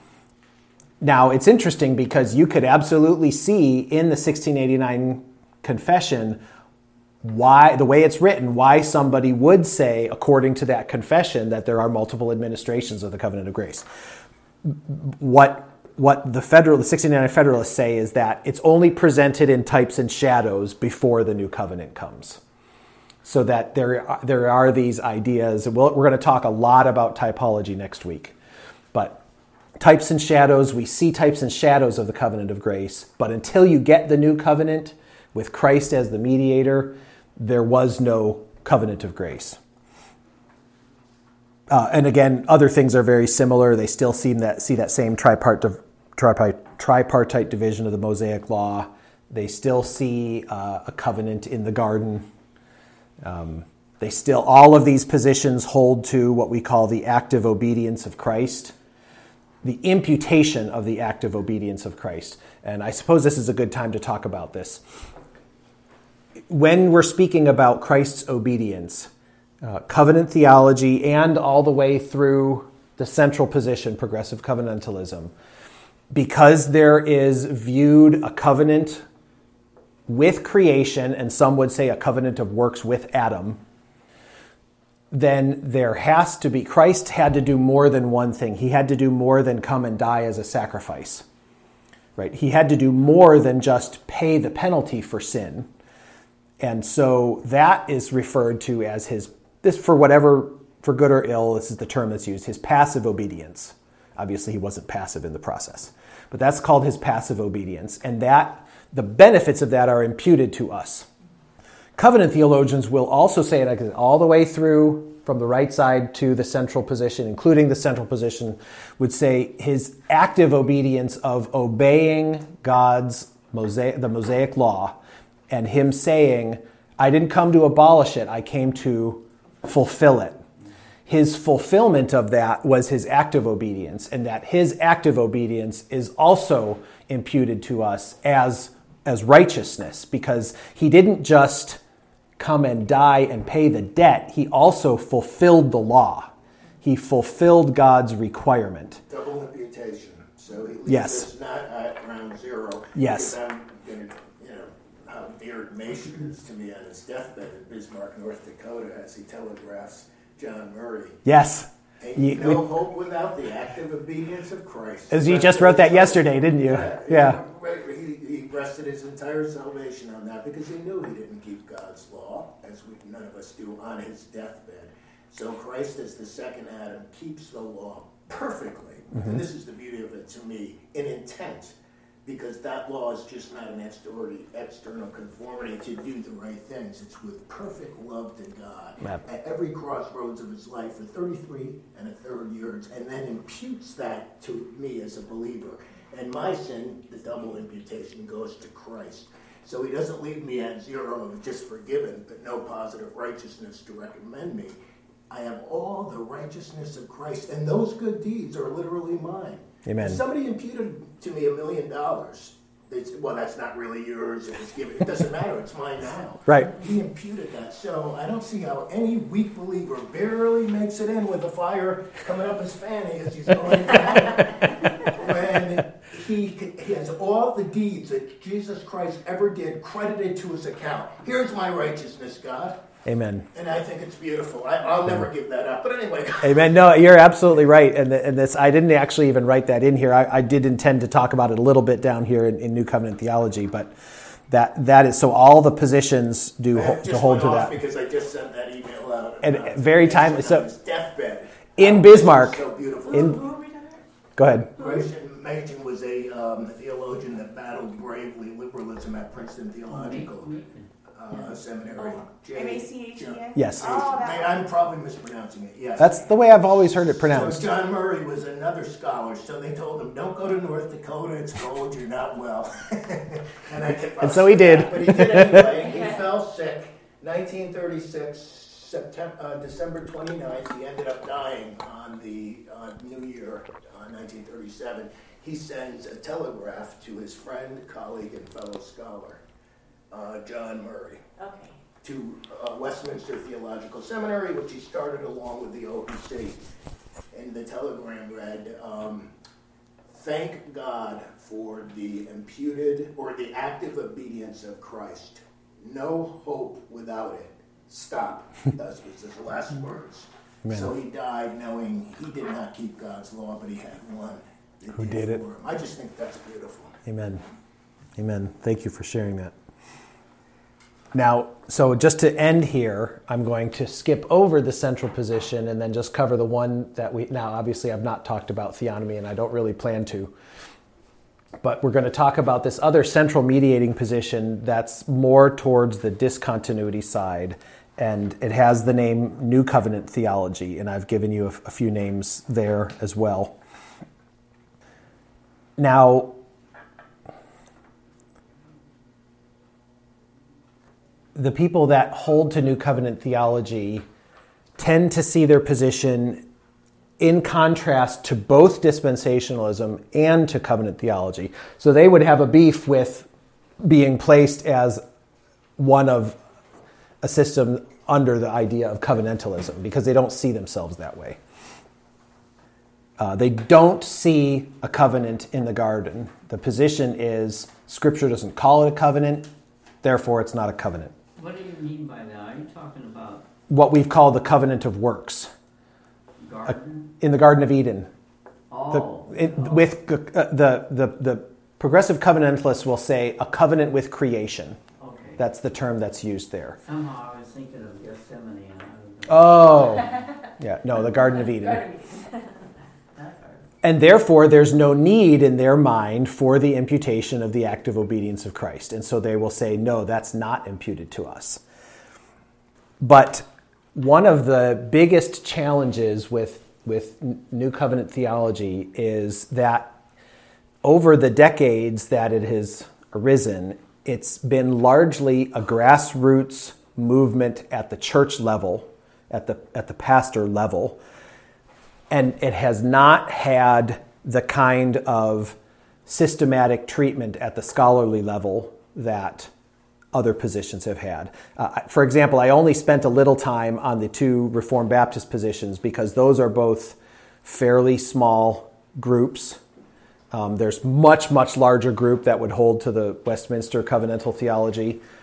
Now, it's interesting because you could absolutely see in the sixteen eighty-nine confession why, the way it's written, why somebody would say, according to that confession, that there are multiple administrations of the covenant of grace. What What the federal, the sixteen eighty-nine Federalists say is that it's only presented in types and shadows before the new covenant comes. So that there are, there are these ideas. We'll, we're going to talk a lot about typology next week. But types and shadows, we see types and shadows of the covenant of grace. But until you get the new covenant with Christ as the mediator, there was no covenant of grace. Uh, and again, other things are very similar. They still seem that see that same tripart, tripart, tripartite division of the Mosaic Law. They still see uh, a covenant in the garden. Um, they still, all of these positions hold to what we call the active obedience of Christ, the imputation of the active obedience of Christ. And I suppose this is a good time to talk about this. When we're speaking about Christ's obedience, Uh, covenant theology, and all the way through the central position, progressive covenantalism, because there is viewed a covenant with creation, and some would say a covenant of works with Adam, then there has to be, Christ had to do more than one thing. He had to do more than come and die as a sacrifice, right? He had to do more than just pay the penalty for sin. And so that is referred to as his This, for whatever, for good or ill, this is the term that's used, his passive obedience. Obviously, he wasn't passive in the process. But that's called his passive obedience. And that the benefits of that are imputed to us. Covenant theologians will also say it all the way through from the right side to the central position, including the central position, would say his active obedience of obeying God's Mosaic, the Mosaic Law, and him saying, I didn't come to abolish it, I came to fulfill it. His fulfillment of that was his active obedience, and that his active obedience is also imputed to us as, as righteousness, because he didn't just come and die and pay the debt, he also fulfilled the law. He fulfilled God's requirement. Double imputation. So he yes. It's not at round zero. Yes. I'm gonna, you know, how Beard confirmation is to me on his deathbed in Bismarck, North Dakota, as he telegraphs John Murray. Yes. Ain't You- no we- hope without the active obedience of Christ. As you just wrote that yesterday, didn't you? Yeah. Yeah. He, he rested his entire salvation on that because he knew he didn't keep God's law, as we none of us do, on his deathbed. So Christ, as the second Adam, keeps the law perfectly. Mm-hmm. And this is the beauty of it to me, in intent. Because that law is just not an external conformity to do the right things. It's with perfect love to God Yep. at every crossroads of his life for thirty-three and a third years, and then imputes that to me as a believer. And my sin, the double imputation, goes to Christ. So he doesn't leave me at zero of just forgiven, but no positive righteousness to recommend me. I have all the righteousness of Christ, and those good deeds are literally mine. Amen. If somebody imputed to me a million dollars, they said, well, that's not really yours, it was given. It doesn't matter, it's mine now. Right. He imputed that. So I don't see how any weak believer barely makes it in with a fire coming up his fanny as he's going down. When he, he has all the deeds that Jesus Christ ever did credited to his account. Here's my righteousness, God. Amen. And I think it's beautiful. I, I'll never give that up. But anyway. Amen. No, you're absolutely right. And, and this, I didn't actually even write that in here. I, I did intend to talk about it a little bit down here in, in New Covenant theology, but that that is so all the positions do I ho- just to hold went to off that. because I just sent that email out. And about very his timely. So- deathbed. in Oh, Bismarck. So beautiful. In- Who are we talking about? Go ahead. Gratian Machen was a um, theologian that battled bravely liberalism at Princeton Oh, Theological Meek- uh, Seminary. J- M A C H E N? Yes. Oh, that I- I'm probably mispronouncing it, yes. That's the way I've always heard it So pronounced. John Murray was another scholar, so they told him, don't go to North Dakota, it's cold, you're not well. and, I kept And so he did. But he did anyway. He fell sick, nineteen thirty-six, September, uh, December twenty-ninth. He ended up dying on the uh, New Year, uh, nineteen thirty-seven. He sends a telegraph to his friend, colleague, and fellow scholar, uh, John Murray, Okay. to uh, Westminster Theological Seminary, which he started along with the O P C. And the telegram read, um, thank God for the imputed or the active obedience of Christ. No hope without it. Stop. That was his last words. Amen. So he died knowing he did not keep God's law, but he had one that Who did it. for him. I just think that's beautiful. Amen. Amen. Thank you for sharing that. Now, so just to end here, I'm going to skip over the central position and then just cover the one that we, now obviously I've not talked about theonomy and I don't really plan to, but we're going to talk about this other central mediating position that's more towards the discontinuity side, and it has the name New Covenant theology, and I've given you a, a few names there as well. Now, the people that hold to New Covenant theology tend to see their position in contrast to both dispensationalism and to covenant theology. So they would have a beef with being placed as one of a system under the idea of covenantalism because they don't see themselves that way. Uh, they don't see a covenant in the garden. The position is Scripture doesn't call it a covenant, therefore it's not a covenant. What do you mean by that? Are you talking about What we've called the covenant of works garden? in the Garden of Eden. Oh. The, it, with uh, the, the, the progressive covenantalists will say a covenant with creation. Okay. That's the term that's used there. Somehow I was thinking of Gethsemane. And I was Oh, yeah, no, the Garden of Eden. that part. And therefore, there's no need in their mind for the imputation of the active obedience of Christ. And so they will say, no, that's not imputed to us. But one of the biggest challenges with, with New Covenant theology is that over the decades that it has arisen, it's been largely a grassroots movement at the church level, at the, at the pastor level. And it has not had the kind of systematic treatment at the scholarly level that other positions have had. Uh, for example, I only spent a little time on the two Reformed Baptist positions because those are both fairly small groups. Um, there's much, much larger group that would hold to the Westminster covenantal theology.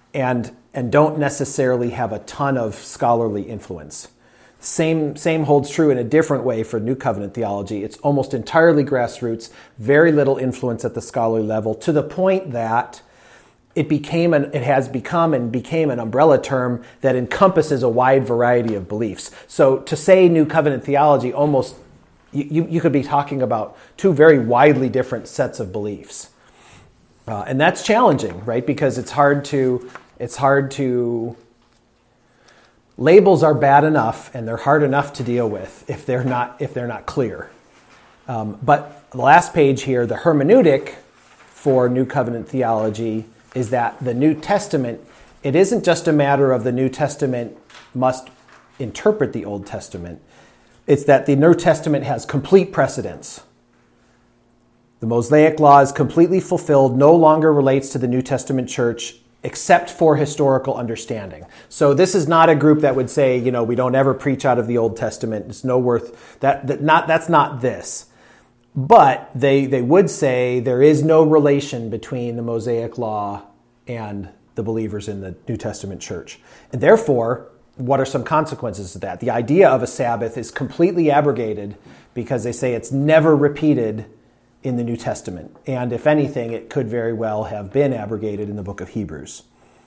and and don't necessarily have a ton of scholarly influence. Same same holds true in a different way for New Covenant theology. It's almost entirely grassroots, very little influence at the scholarly level, to the point that it became an it has become and became an umbrella term that encompasses a wide variety of beliefs. So to say New Covenant theology, almost you, you could be talking about two very widely different sets of beliefs. Uh, and that's challenging, right? Because it's hard to it's hard to labels are bad enough and they're hard enough to deal with if they're not if they're not clear. Um, but the last page here, the hermeneutic for New Covenant theology is that the New Testament, it isn't just a matter of the New Testament must interpret the Old Testament. It's that the New Testament has complete precedence. The Mosaic Law is completely fulfilled, no longer relates to the New Testament church, except for historical understanding. So this is not a group that would say, you know, we don't ever preach out of the Old Testament. It's no worth that. that not that's not this. But they they would say there is no relation between the Mosaic Law and the believers in the New Testament church. And therefore, what are some consequences of that? The idea of a Sabbath is completely abrogated because they say it's never repeated in the New Testament. And if anything, it could very well have been abrogated in the book of Hebrews.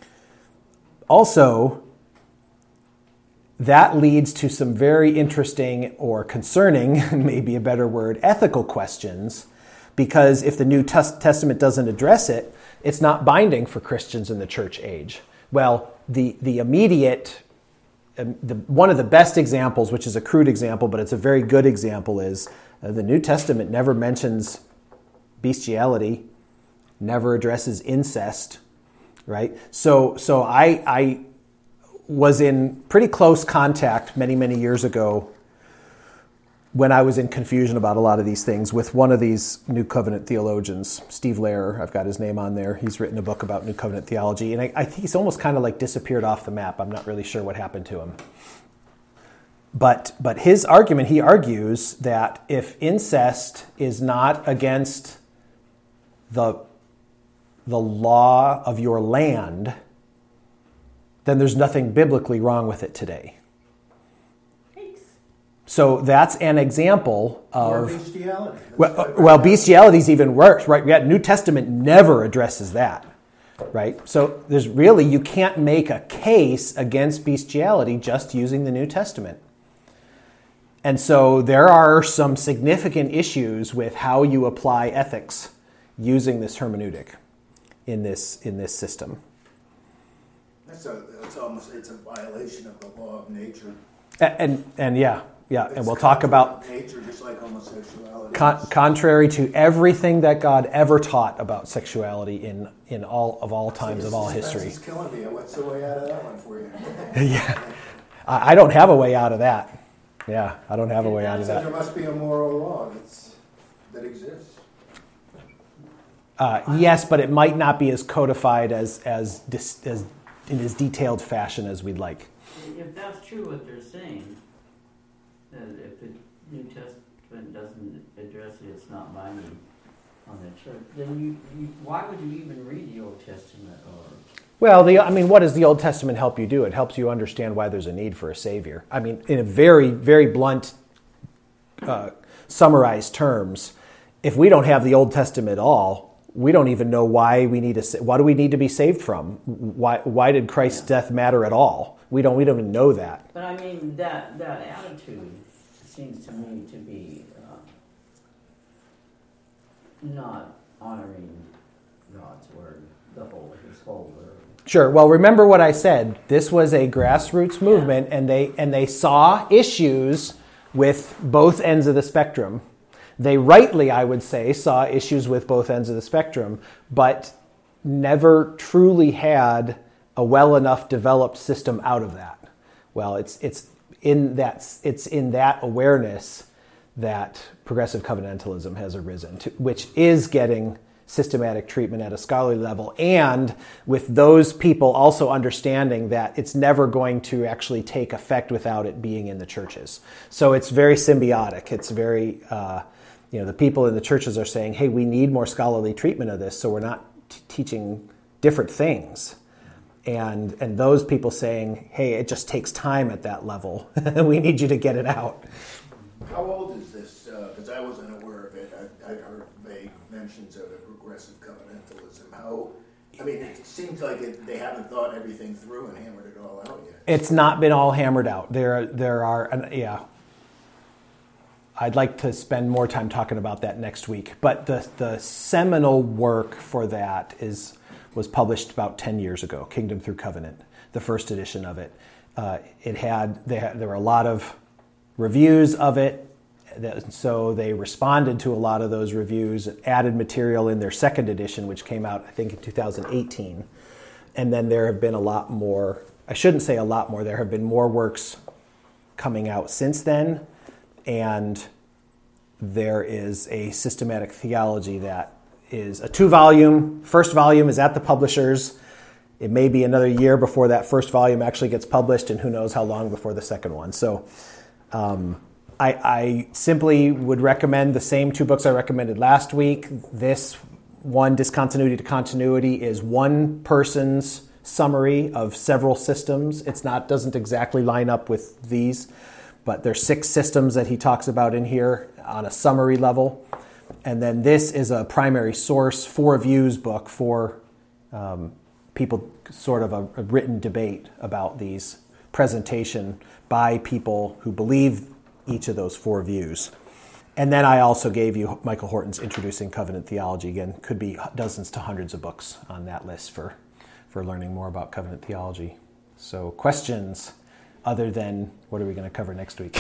Also, that leads to some very interesting or concerning, maybe a better word, ethical questions, because if the New Testament doesn't address it, it's not binding for Christians in the church age. Well, the, the immediate, um, the, one of the best examples, which is a crude example, but it's a very good example, is uh, the New Testament never mentions bestiality, never addresses incest, right? So, so I, I was in pretty close contact many, many years ago when I was in confusion about a lot of these things with one of these New Covenant theologians, Steve Lehrer. I've got his name on there. He's written a book about New Covenant theology, and I, I think he's almost kind of like disappeared off the map. I'm not really sure what happened to him. But but his argument, he argues that if incest is not against the the law of your land, then there's nothing biblically wrong with it today. Thanks. So that's an example of... Or bestiality. Well, uh, well, bestiality is even worse, right? We got New Testament never addresses that, right? So there's really, you can't make a case against bestiality just using the New Testament. And so there are some significant issues with how you apply ethics using this hermeneutic in this in this system. That's a, it's almost, it's a violation of the law of nature. And and, and yeah, yeah, It's and we'll talk about nature, just like homosexuality. con- contrary to everything that God ever taught about sexuality in, in all of all times of all history. This is killing me. What's the way out of that one for you? Yeah, I I don't have a way out of that. Yeah, I don't have a way out of So there that. must be a moral law that's, that exists. Uh, yes, but it might not be as codified as as dis, as in as detailed fashion as we'd like. If that's true what they're saying, that if the New Testament doesn't address it, it's not binding on the church, then you, you why would you even read the Old Testament? Or Well, the I mean, what does the Old Testament help you do? It helps you understand why there's a need for a Savior. I mean, in a very, very blunt, uh, summarized terms, if we don't have the Old Testament at all, we don't even know why we need to. What do we need to be saved from? Why? Why did Christ's death matter at all? We don't. We don't even know that. But I mean, that that attitude seems to me to be uh, not honoring God's word, the whole His whole word. Sure. Well, remember what I said. This was a grassroots movement, and they and they saw issues with both ends of the spectrum. They rightly, I would say, saw issues with both ends of the spectrum, but never truly had a well enough developed system out of that. Well, it's it's in that it's in that awareness that progressive covenantalism has arisen, to, which is getting systematic treatment at a scholarly level, and with those people also understanding that it's never going to actually take effect without it being in the churches. So it's very symbiotic. It's very, uh, you know, the people in the churches are saying, hey, we need more scholarly treatment of this, so we're not t- teaching different things. and and those people saying, hey, it just takes time at that level. We need you to get it out. How old is this? Because uh, I wasn't aware of it. I, I heard vague mentions of it, progressive covenantalism. How, I mean, it seems like it, they haven't thought everything through and hammered it all out yet. It's not been all hammered out. There, there are, and yeah. I'd like to spend more time talking about that next week. But the the seminal work for that is was published about ten years ago, Kingdom Through Covenant, the first edition of it. Uh, it had, they had there were a lot of reviews of it, so they responded to a lot of those reviews, added material in their second edition, which came out, I think, in two thousand eighteen. And then there have been a lot more, I shouldn't say a lot more, there have been more works coming out since then, and there is a systematic theology that is a two-volume. First volume is at the publishers. It may be another year before that first volume actually gets published, and who knows how long before the second one. So um, I, I simply would recommend the same two books I recommended last week. This one, Discontinuity to Continuity, is one person's summary of several systems. It's not doesn't exactly line up with these, but there's six systems that he talks about in here on a summary level. And then this is a primary source for views book for um, people, sort of a, a written debate about these, presentation by people who believe each of those four views. And then I also gave you Michael Horton's Introducing Covenant Theology. Again, could be dozens to hundreds of books on that list for, for learning more about covenant theology. So questions other than what are we going to cover next week?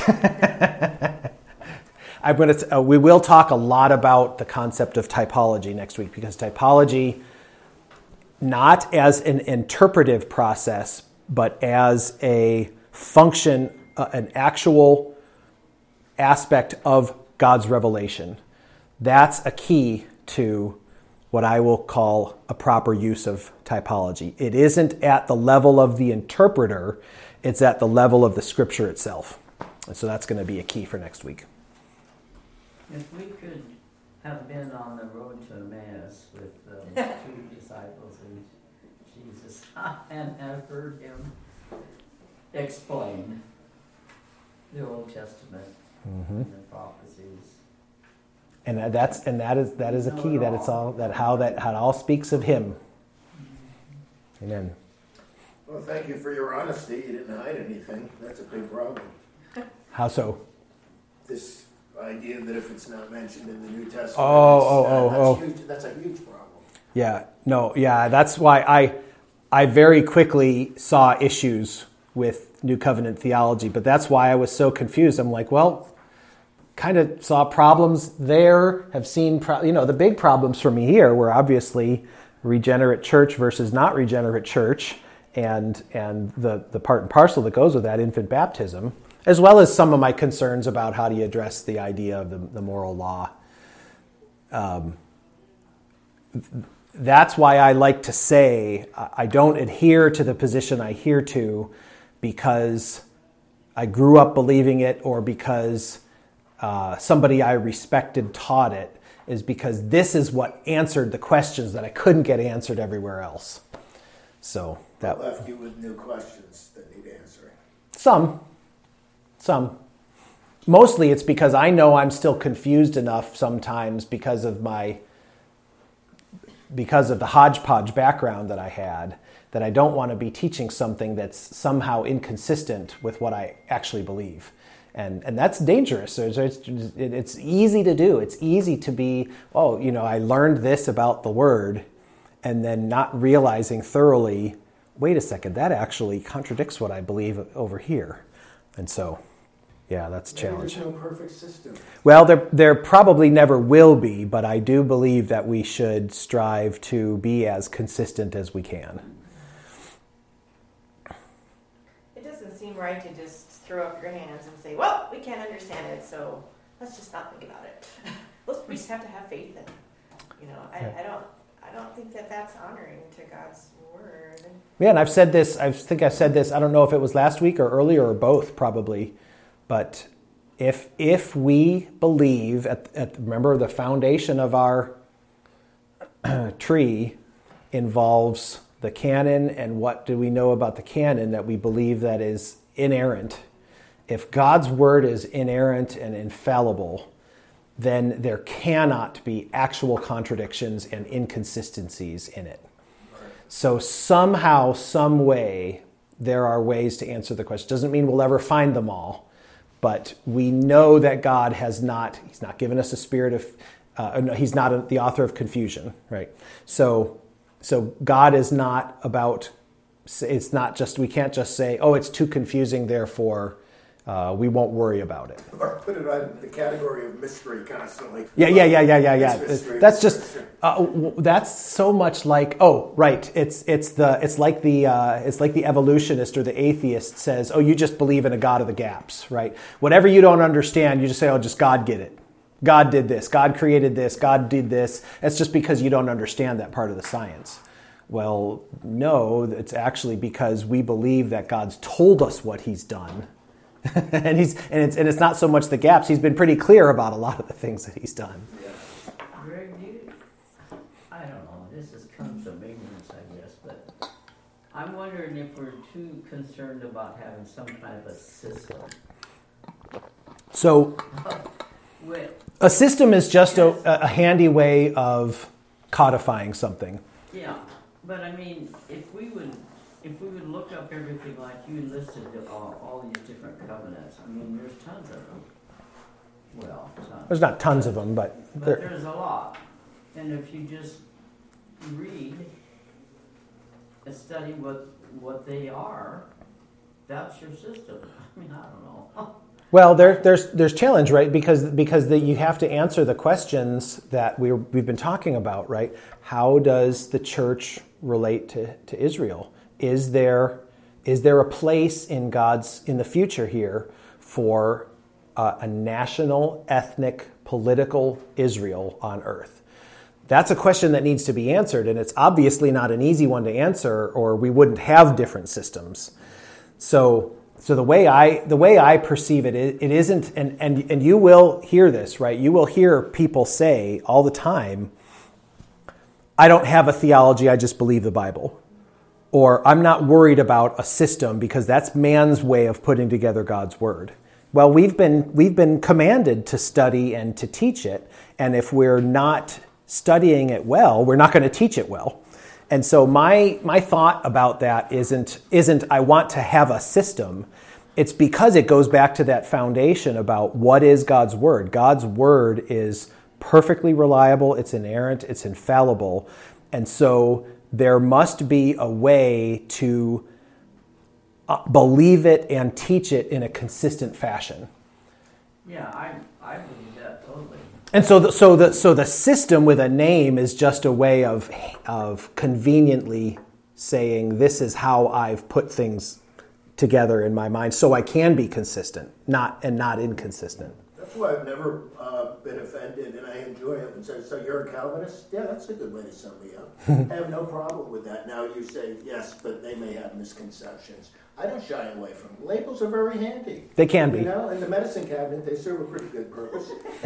I'm going to. Uh, we will talk a lot about the concept of typology next week, because typology, not as an interpretive process, but as a function, uh, an actual aspect of God's revelation. That's a key to what I will call a proper use of typology. It isn't at the level of the interpreter, it's at the level of the scripture itself. And so that's going to be a key for next week. If we could have been on the road to Emmaus with those two disciples and Jesus and have heard him explain the Old Testament Mm-hmm. and the prophecies. And that's and that is that is a key, that it's all that how that how it all speaks of him. Amen. Well, thank you for your honesty. You didn't hide anything. That's a big problem. How so? This idea that if it's not mentioned in the New Testament, Oh, it's, oh, uh, oh, that's, oh. huge, that's a huge problem. Yeah, no, yeah, that's why I I very quickly saw issues with New Covenant theology, but that's why I was so confused. I'm like, well, kind of saw problems there, have seen, pro- you know, the big problems for me here were obviously regenerate church versus not regenerate church, and and the, the part and parcel that goes with that, infant baptism, as well as some of my concerns about how do you address the idea of the, the moral law. Um, that's why I like to say I don't adhere to the position I adhere to because I grew up believing it or because uh, somebody I respected taught it, is because this is what answered the questions that I couldn't get answered everywhere else. So that left you with new questions that need answering. Some. Some. Mostly it's because I know I'm still confused enough sometimes because of my, because of the hodgepodge background that I had, that I don't want to be teaching something that's somehow inconsistent with what I actually believe. And and that's dangerous. It's, it's easy to do. It's easy to be, oh, you know, I learned this about the word, and then not realizing thoroughly, wait a second, that actually contradicts what I believe over here. And so, yeah, that's a challenge. There's no perfect system. Well, there there probably never will be, but I do believe that we should strive to be as consistent as we can. It doesn't seem right to just throw up your hands and say, well, we can't understand it, so let's just not think about it. Those priests have to have faith in, you know, I, I don't I don't think that that's honoring to God's word. Yeah, and I've said this, I think I said this, I don't know if it was last week or earlier or both probably, but if if we believe, at, at remember the foundation of our tree involves the canon and what do we know about the canon that we believe that is inerrant. If God's word is inerrant and infallible, then there cannot be actual contradictions and inconsistencies in it. So somehow, some way, there are ways to answer the question. Doesn't mean we'll ever find them all, but we know that God has not, he's not given us a spirit of, uh, no, he's not a, the author of confusion, right? So, so God is not about, it's not just, we can't just say, oh, it's too confusing, therefore uh, we won't worry about it. Or put it on the category of mystery constantly. Yeah, yeah, yeah, yeah, yeah, yeah. Mystery, that's just, mystery. uh, w- that's so much like, oh, right. It's it's the it's like the uh, it's like the evolutionist or the atheist says, oh, you just believe in a God of the gaps, right? Whatever you don't understand, you just say, oh, just God get it. God did this. God created this. God did this. It's just because you don't understand that part of the science. Well, no, it's actually because we believe that God's told us what he's done. and he's and it's and it's not so much the gaps. He's been pretty clear about a lot of the things that he's done. Greg, do you, I don't know, this has come from ignorance, I guess, but I'm wondering if we're too concerned about having some kind of a system. So With, a system is just a, a handy way of codifying something. yeah, but I mean, if we would if we would look up everything like you listed all, all these different covenants, I mean, there's tons of them. Well, tons. There's not tons of them, but, But there, there's a lot. And if you just read and study what what they are, that's your system. I mean, I don't know. well, there, there's there's challenge, right? Because because the, you have to answer the questions that we we've been talking about, right? How does the church relate to, to Israel? Is there is there a place in God's in the future here for uh, a national, ethnic, political Israel on earth? That's a question that needs to be answered, and it's obviously not an easy one to answer, or we wouldn't have different systems. So, so the way I the way I perceive it, it, it isn't, and, and and you will hear this, right? You will hear people say all the time, "I don't have a theology; I just believe the Bible," or "I'm not worried about a system because that's man's way of putting together God's word." Well, we've been we've been commanded to study and to teach it, and if we're not studying it well, we're not going to teach it well. And so my my thought about that isn't isn't I want to have a system. It's because it goes back to that foundation about what is God's word. God's word is perfectly reliable, it's inerrant, it's infallible. And so there must be a way to believe it and teach it in a consistent fashion. Yeah, I I believe that totally. And so, the, so the so the system with a name is just a way of of conveniently saying this is how I've put things together in my mind, so I can be consistent, not and not inconsistent. That's why I've never uh, been offended, and I enjoy it. And say, so you're a Calvinist? Yeah, that's a good way to sum me up. I have no problem with that. Now you say yes, but they may have misconceptions. I don't shy away from them. Labels are very handy. They can be. You know, in the medicine cabinet, they serve a pretty good purpose.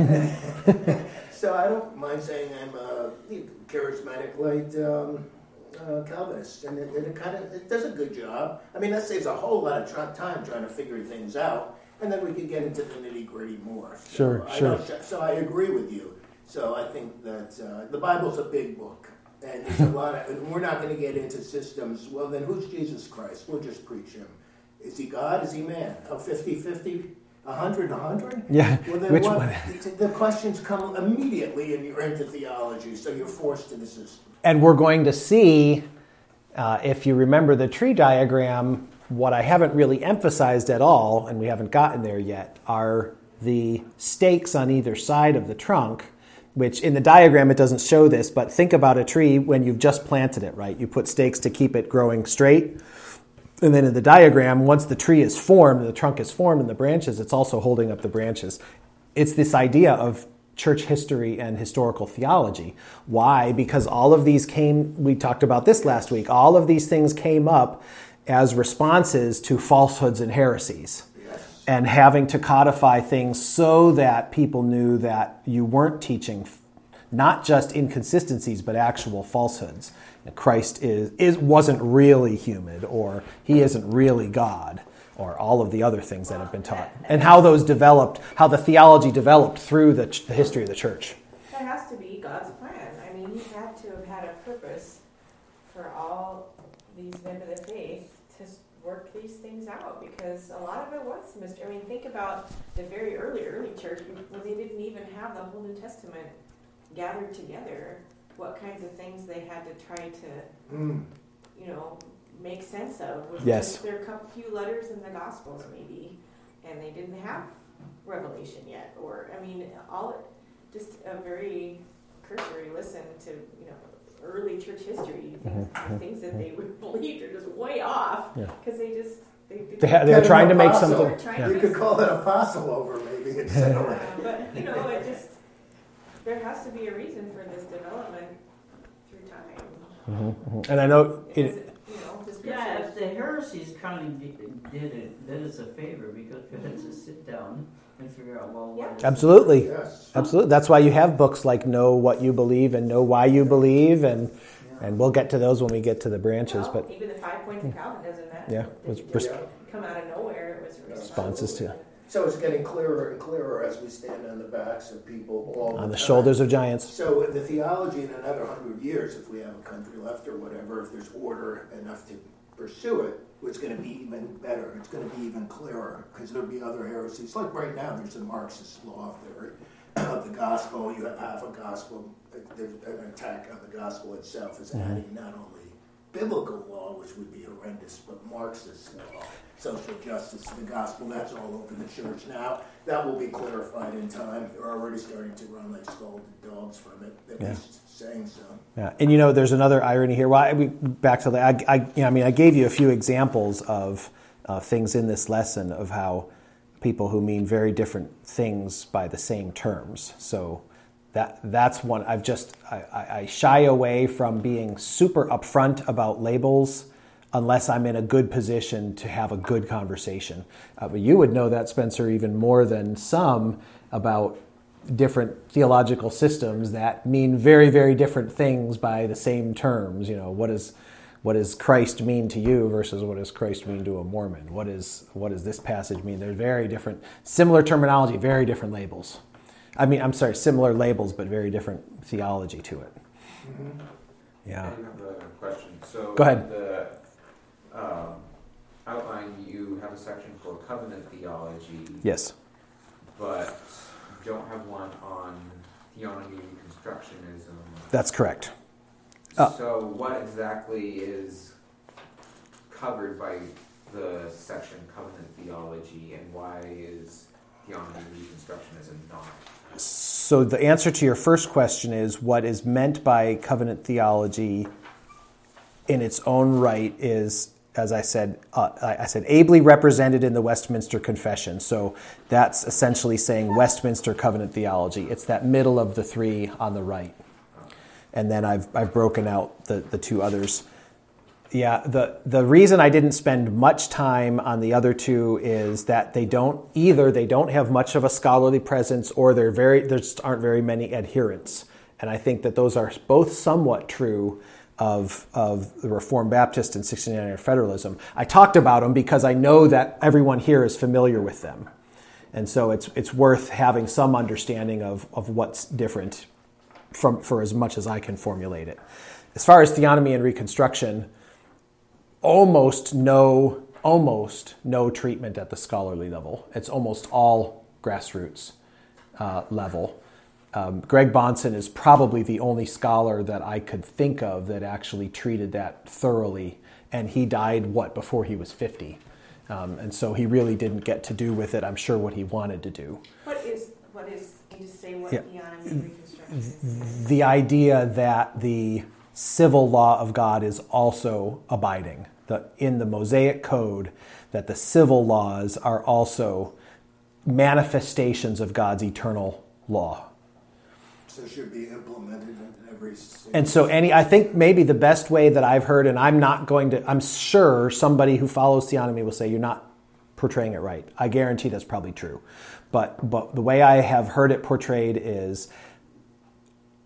So I don't mind saying I'm a charismatic light um, uh, Calvinist, and it, and it kind of it does a good job. I mean, that saves a whole lot of tra- time trying to figure things out, and then we can get into the nitty gritty more. So Sure, I sure. don't sh- so I agree with you. So I think that uh, the Bible's a big book. And there's a lot of, and we're not going to get into systems. Well, then who's Jesus Christ? We'll just preach him. Is he God? Is he man? Oh, fifty-fifty? one hundred one hundred? Yeah. Well, then Which what, one? The questions come immediately and you're into theology, so you're forced to the system. And we're going to see, uh, if you remember the tree diagram, what I haven't really emphasized at all, and we haven't gotten there yet, are the stakes on either side of the trunk, which in the diagram it doesn't show this, but think about a tree when you've just planted it, right? You put stakes to keep it growing straight. And then in the diagram, once the tree is formed, the trunk is formed and the branches, it's also holding up the branches. It's this idea of church history and historical theology. Why? Because all of these came, we talked about this last week, all of these things came up as responses to falsehoods and heresies. And having to codify things so that people knew that you weren't teaching not just inconsistencies, but actual falsehoods. Christ is, is wasn't really human, or he isn't really God, or all of the other things that have been taught, and how those developed, how the theology developed through the, the history of the church. That has to be God's plan. I mean, he had to have had a purpose for all these men of the faith to work these things out, because a lot of it was mystery. I mean, think about the very early, early church when they didn't even have the whole New Testament gathered together. What kinds of things they had to try to, Mm. you know, make sense of. Was Yes. just there are a couple few letters in the Gospels maybe, and they didn't have Revelation yet, or I mean, all just a very cursory listen to you know early church history. Things, Mhm. things that they believed are just way off Yeah. because they just they didn't. They, ha- they were Get trying to an make apostle. something. They were trying Yeah. to You could call it apostle over maybe instead of Uh, but you know, it just there has to be a reason for this development through time. Mhm, mhm. And I know Is it, it, you know, the Yeah, scriptures. if the heresies kind of did, did it, did us a favor because we had to sit down and figure out, well, what is absolutely, yes. absolutely. That's why you have books like Know What You Believe and Know Why You Believe, and and we'll get to those when we get to the branches. Well, But even the five points of Calvin doesn't matter. Yeah, It was didn't pers- just come out of nowhere. It was Responses to- So it's getting clearer and clearer as we stand on the backs of people all on the time. shoulders of giants. So the theology in another hundred years, if we have a country left or whatever, if there's order enough to pursue it, it's going to be even better. It's going to be even clearer because there'll be other heresies. Like right now, there's a Marxist law theory of the gospel. You have half a gospel. There's an attack on the gospel itself is Mm-hmm. adding not only biblical law, which would be horrendous, but Marxist law, social justice to the gospel. That's all over the church now. That will be clarified in time. They're already starting to run like scalded dogs from it. They're Yeah. just saying so. Yeah, and you know, there's another irony here. Well, I, we, back to the, I, I, you know, I mean, I gave you a few examples of uh, things in this lesson of how people who mean very different things by the same terms. So that that's one. I've just I, I, I shy away from being super upfront about labels unless I'm in a good position to have a good conversation. Uh, but you would know that, Spencer, even more than some about different theological systems that mean very, very different things by the same terms. You know, what is what does Christ mean to you versus what does Christ mean to a Mormon? What is what does this passage mean? They're very different, similar terminology, very different labels. I mean, I'm sorry, similar labels, but very different theology to it. Mm-hmm. Yeah. I have a question. So Go ahead. The um, outline, you have a section for covenant theology, Yes. but don't have one on theonomy constructionism. That's correct. Uh, So what exactly is covered by the section covenant theology, and why is theonomy reconstructionism not? So the answer to your first question is what is meant by covenant theology in its own right is, as I said, uh, I I said ably represented in the Westminster Confession. So that's essentially saying Westminster covenant theology. It's that middle of the three on the right. And then I've I've broken out the, the two others. Yeah, the, the reason I didn't spend much time on the other two is that they don't, either they don't have much of a scholarly presence or they're very, there just aren't very many adherents. And I think that those are both somewhat true of, of the Reformed Baptist and sixty-nine Federalism. I talked about them because I know that everyone here is familiar with them. And so it's it's worth having some understanding of, of what's different from for as much as I can formulate it. As far as theonomy and reconstruction, almost no, almost no treatment at the scholarly level. It's almost all grassroots uh, level. Um, Greg Bahnsen is probably the only scholar that I could think of that actually treated that thoroughly, and he died, what, before he was fifty. Um, and so he really didn't get to do with it, I'm sure, what he wanted to do. What is what is? Can you just say what Yeah. theonomy and reconstruction is? The idea that the civil law of God is also abiding. The, in the Mosaic Code, that the civil laws are also manifestations of God's eternal law. So it should be implemented in every single... And so any, I think maybe the best way that I've heard, and I'm not going to, I'm sure somebody who follows theonomy will say, you're not portraying it right. I guarantee that's probably true. But, but the way I have heard it portrayed is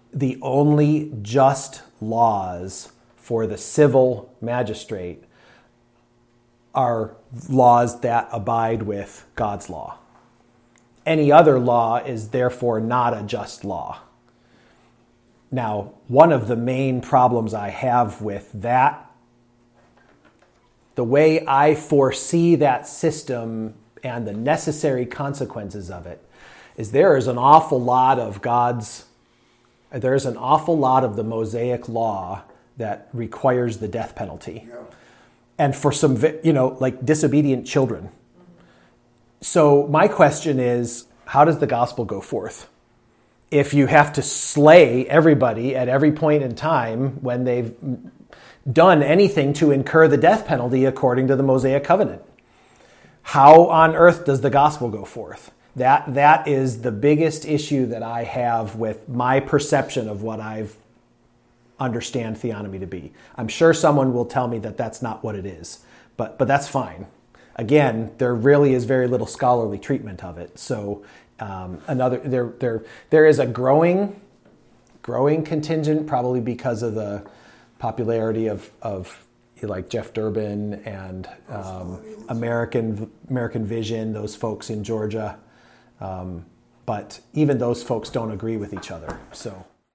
the only just laws for the civil magistrate are laws that abide with God's law. Any other law is therefore not a just law. Now, one of the main problems I have with that, the way I foresee that system and the necessary consequences of it, is there is an awful lot of God's, there's an awful lot of the Mosaic law that requires the death penalty. Yeah. And for some, you know, like disobedient children. So my question is, how does the gospel go forth? If you have to slay everybody at every point in time when they've done anything to incur the death penalty according to the Mosaic covenant, how on earth does the gospel go forth? That that is the biggest issue that I have with my perception of what I've understand theonomy to be. I'm sure someone will tell me that that's not what it is, but but that's fine. Again, there really is very little scholarly treatment of it. So um, another there there there is a growing growing contingent, probably because of the popularity of of like Jeff Durbin and um, American American Vision, those folks in Georgia. Um, but even those folks don't agree with each other. So.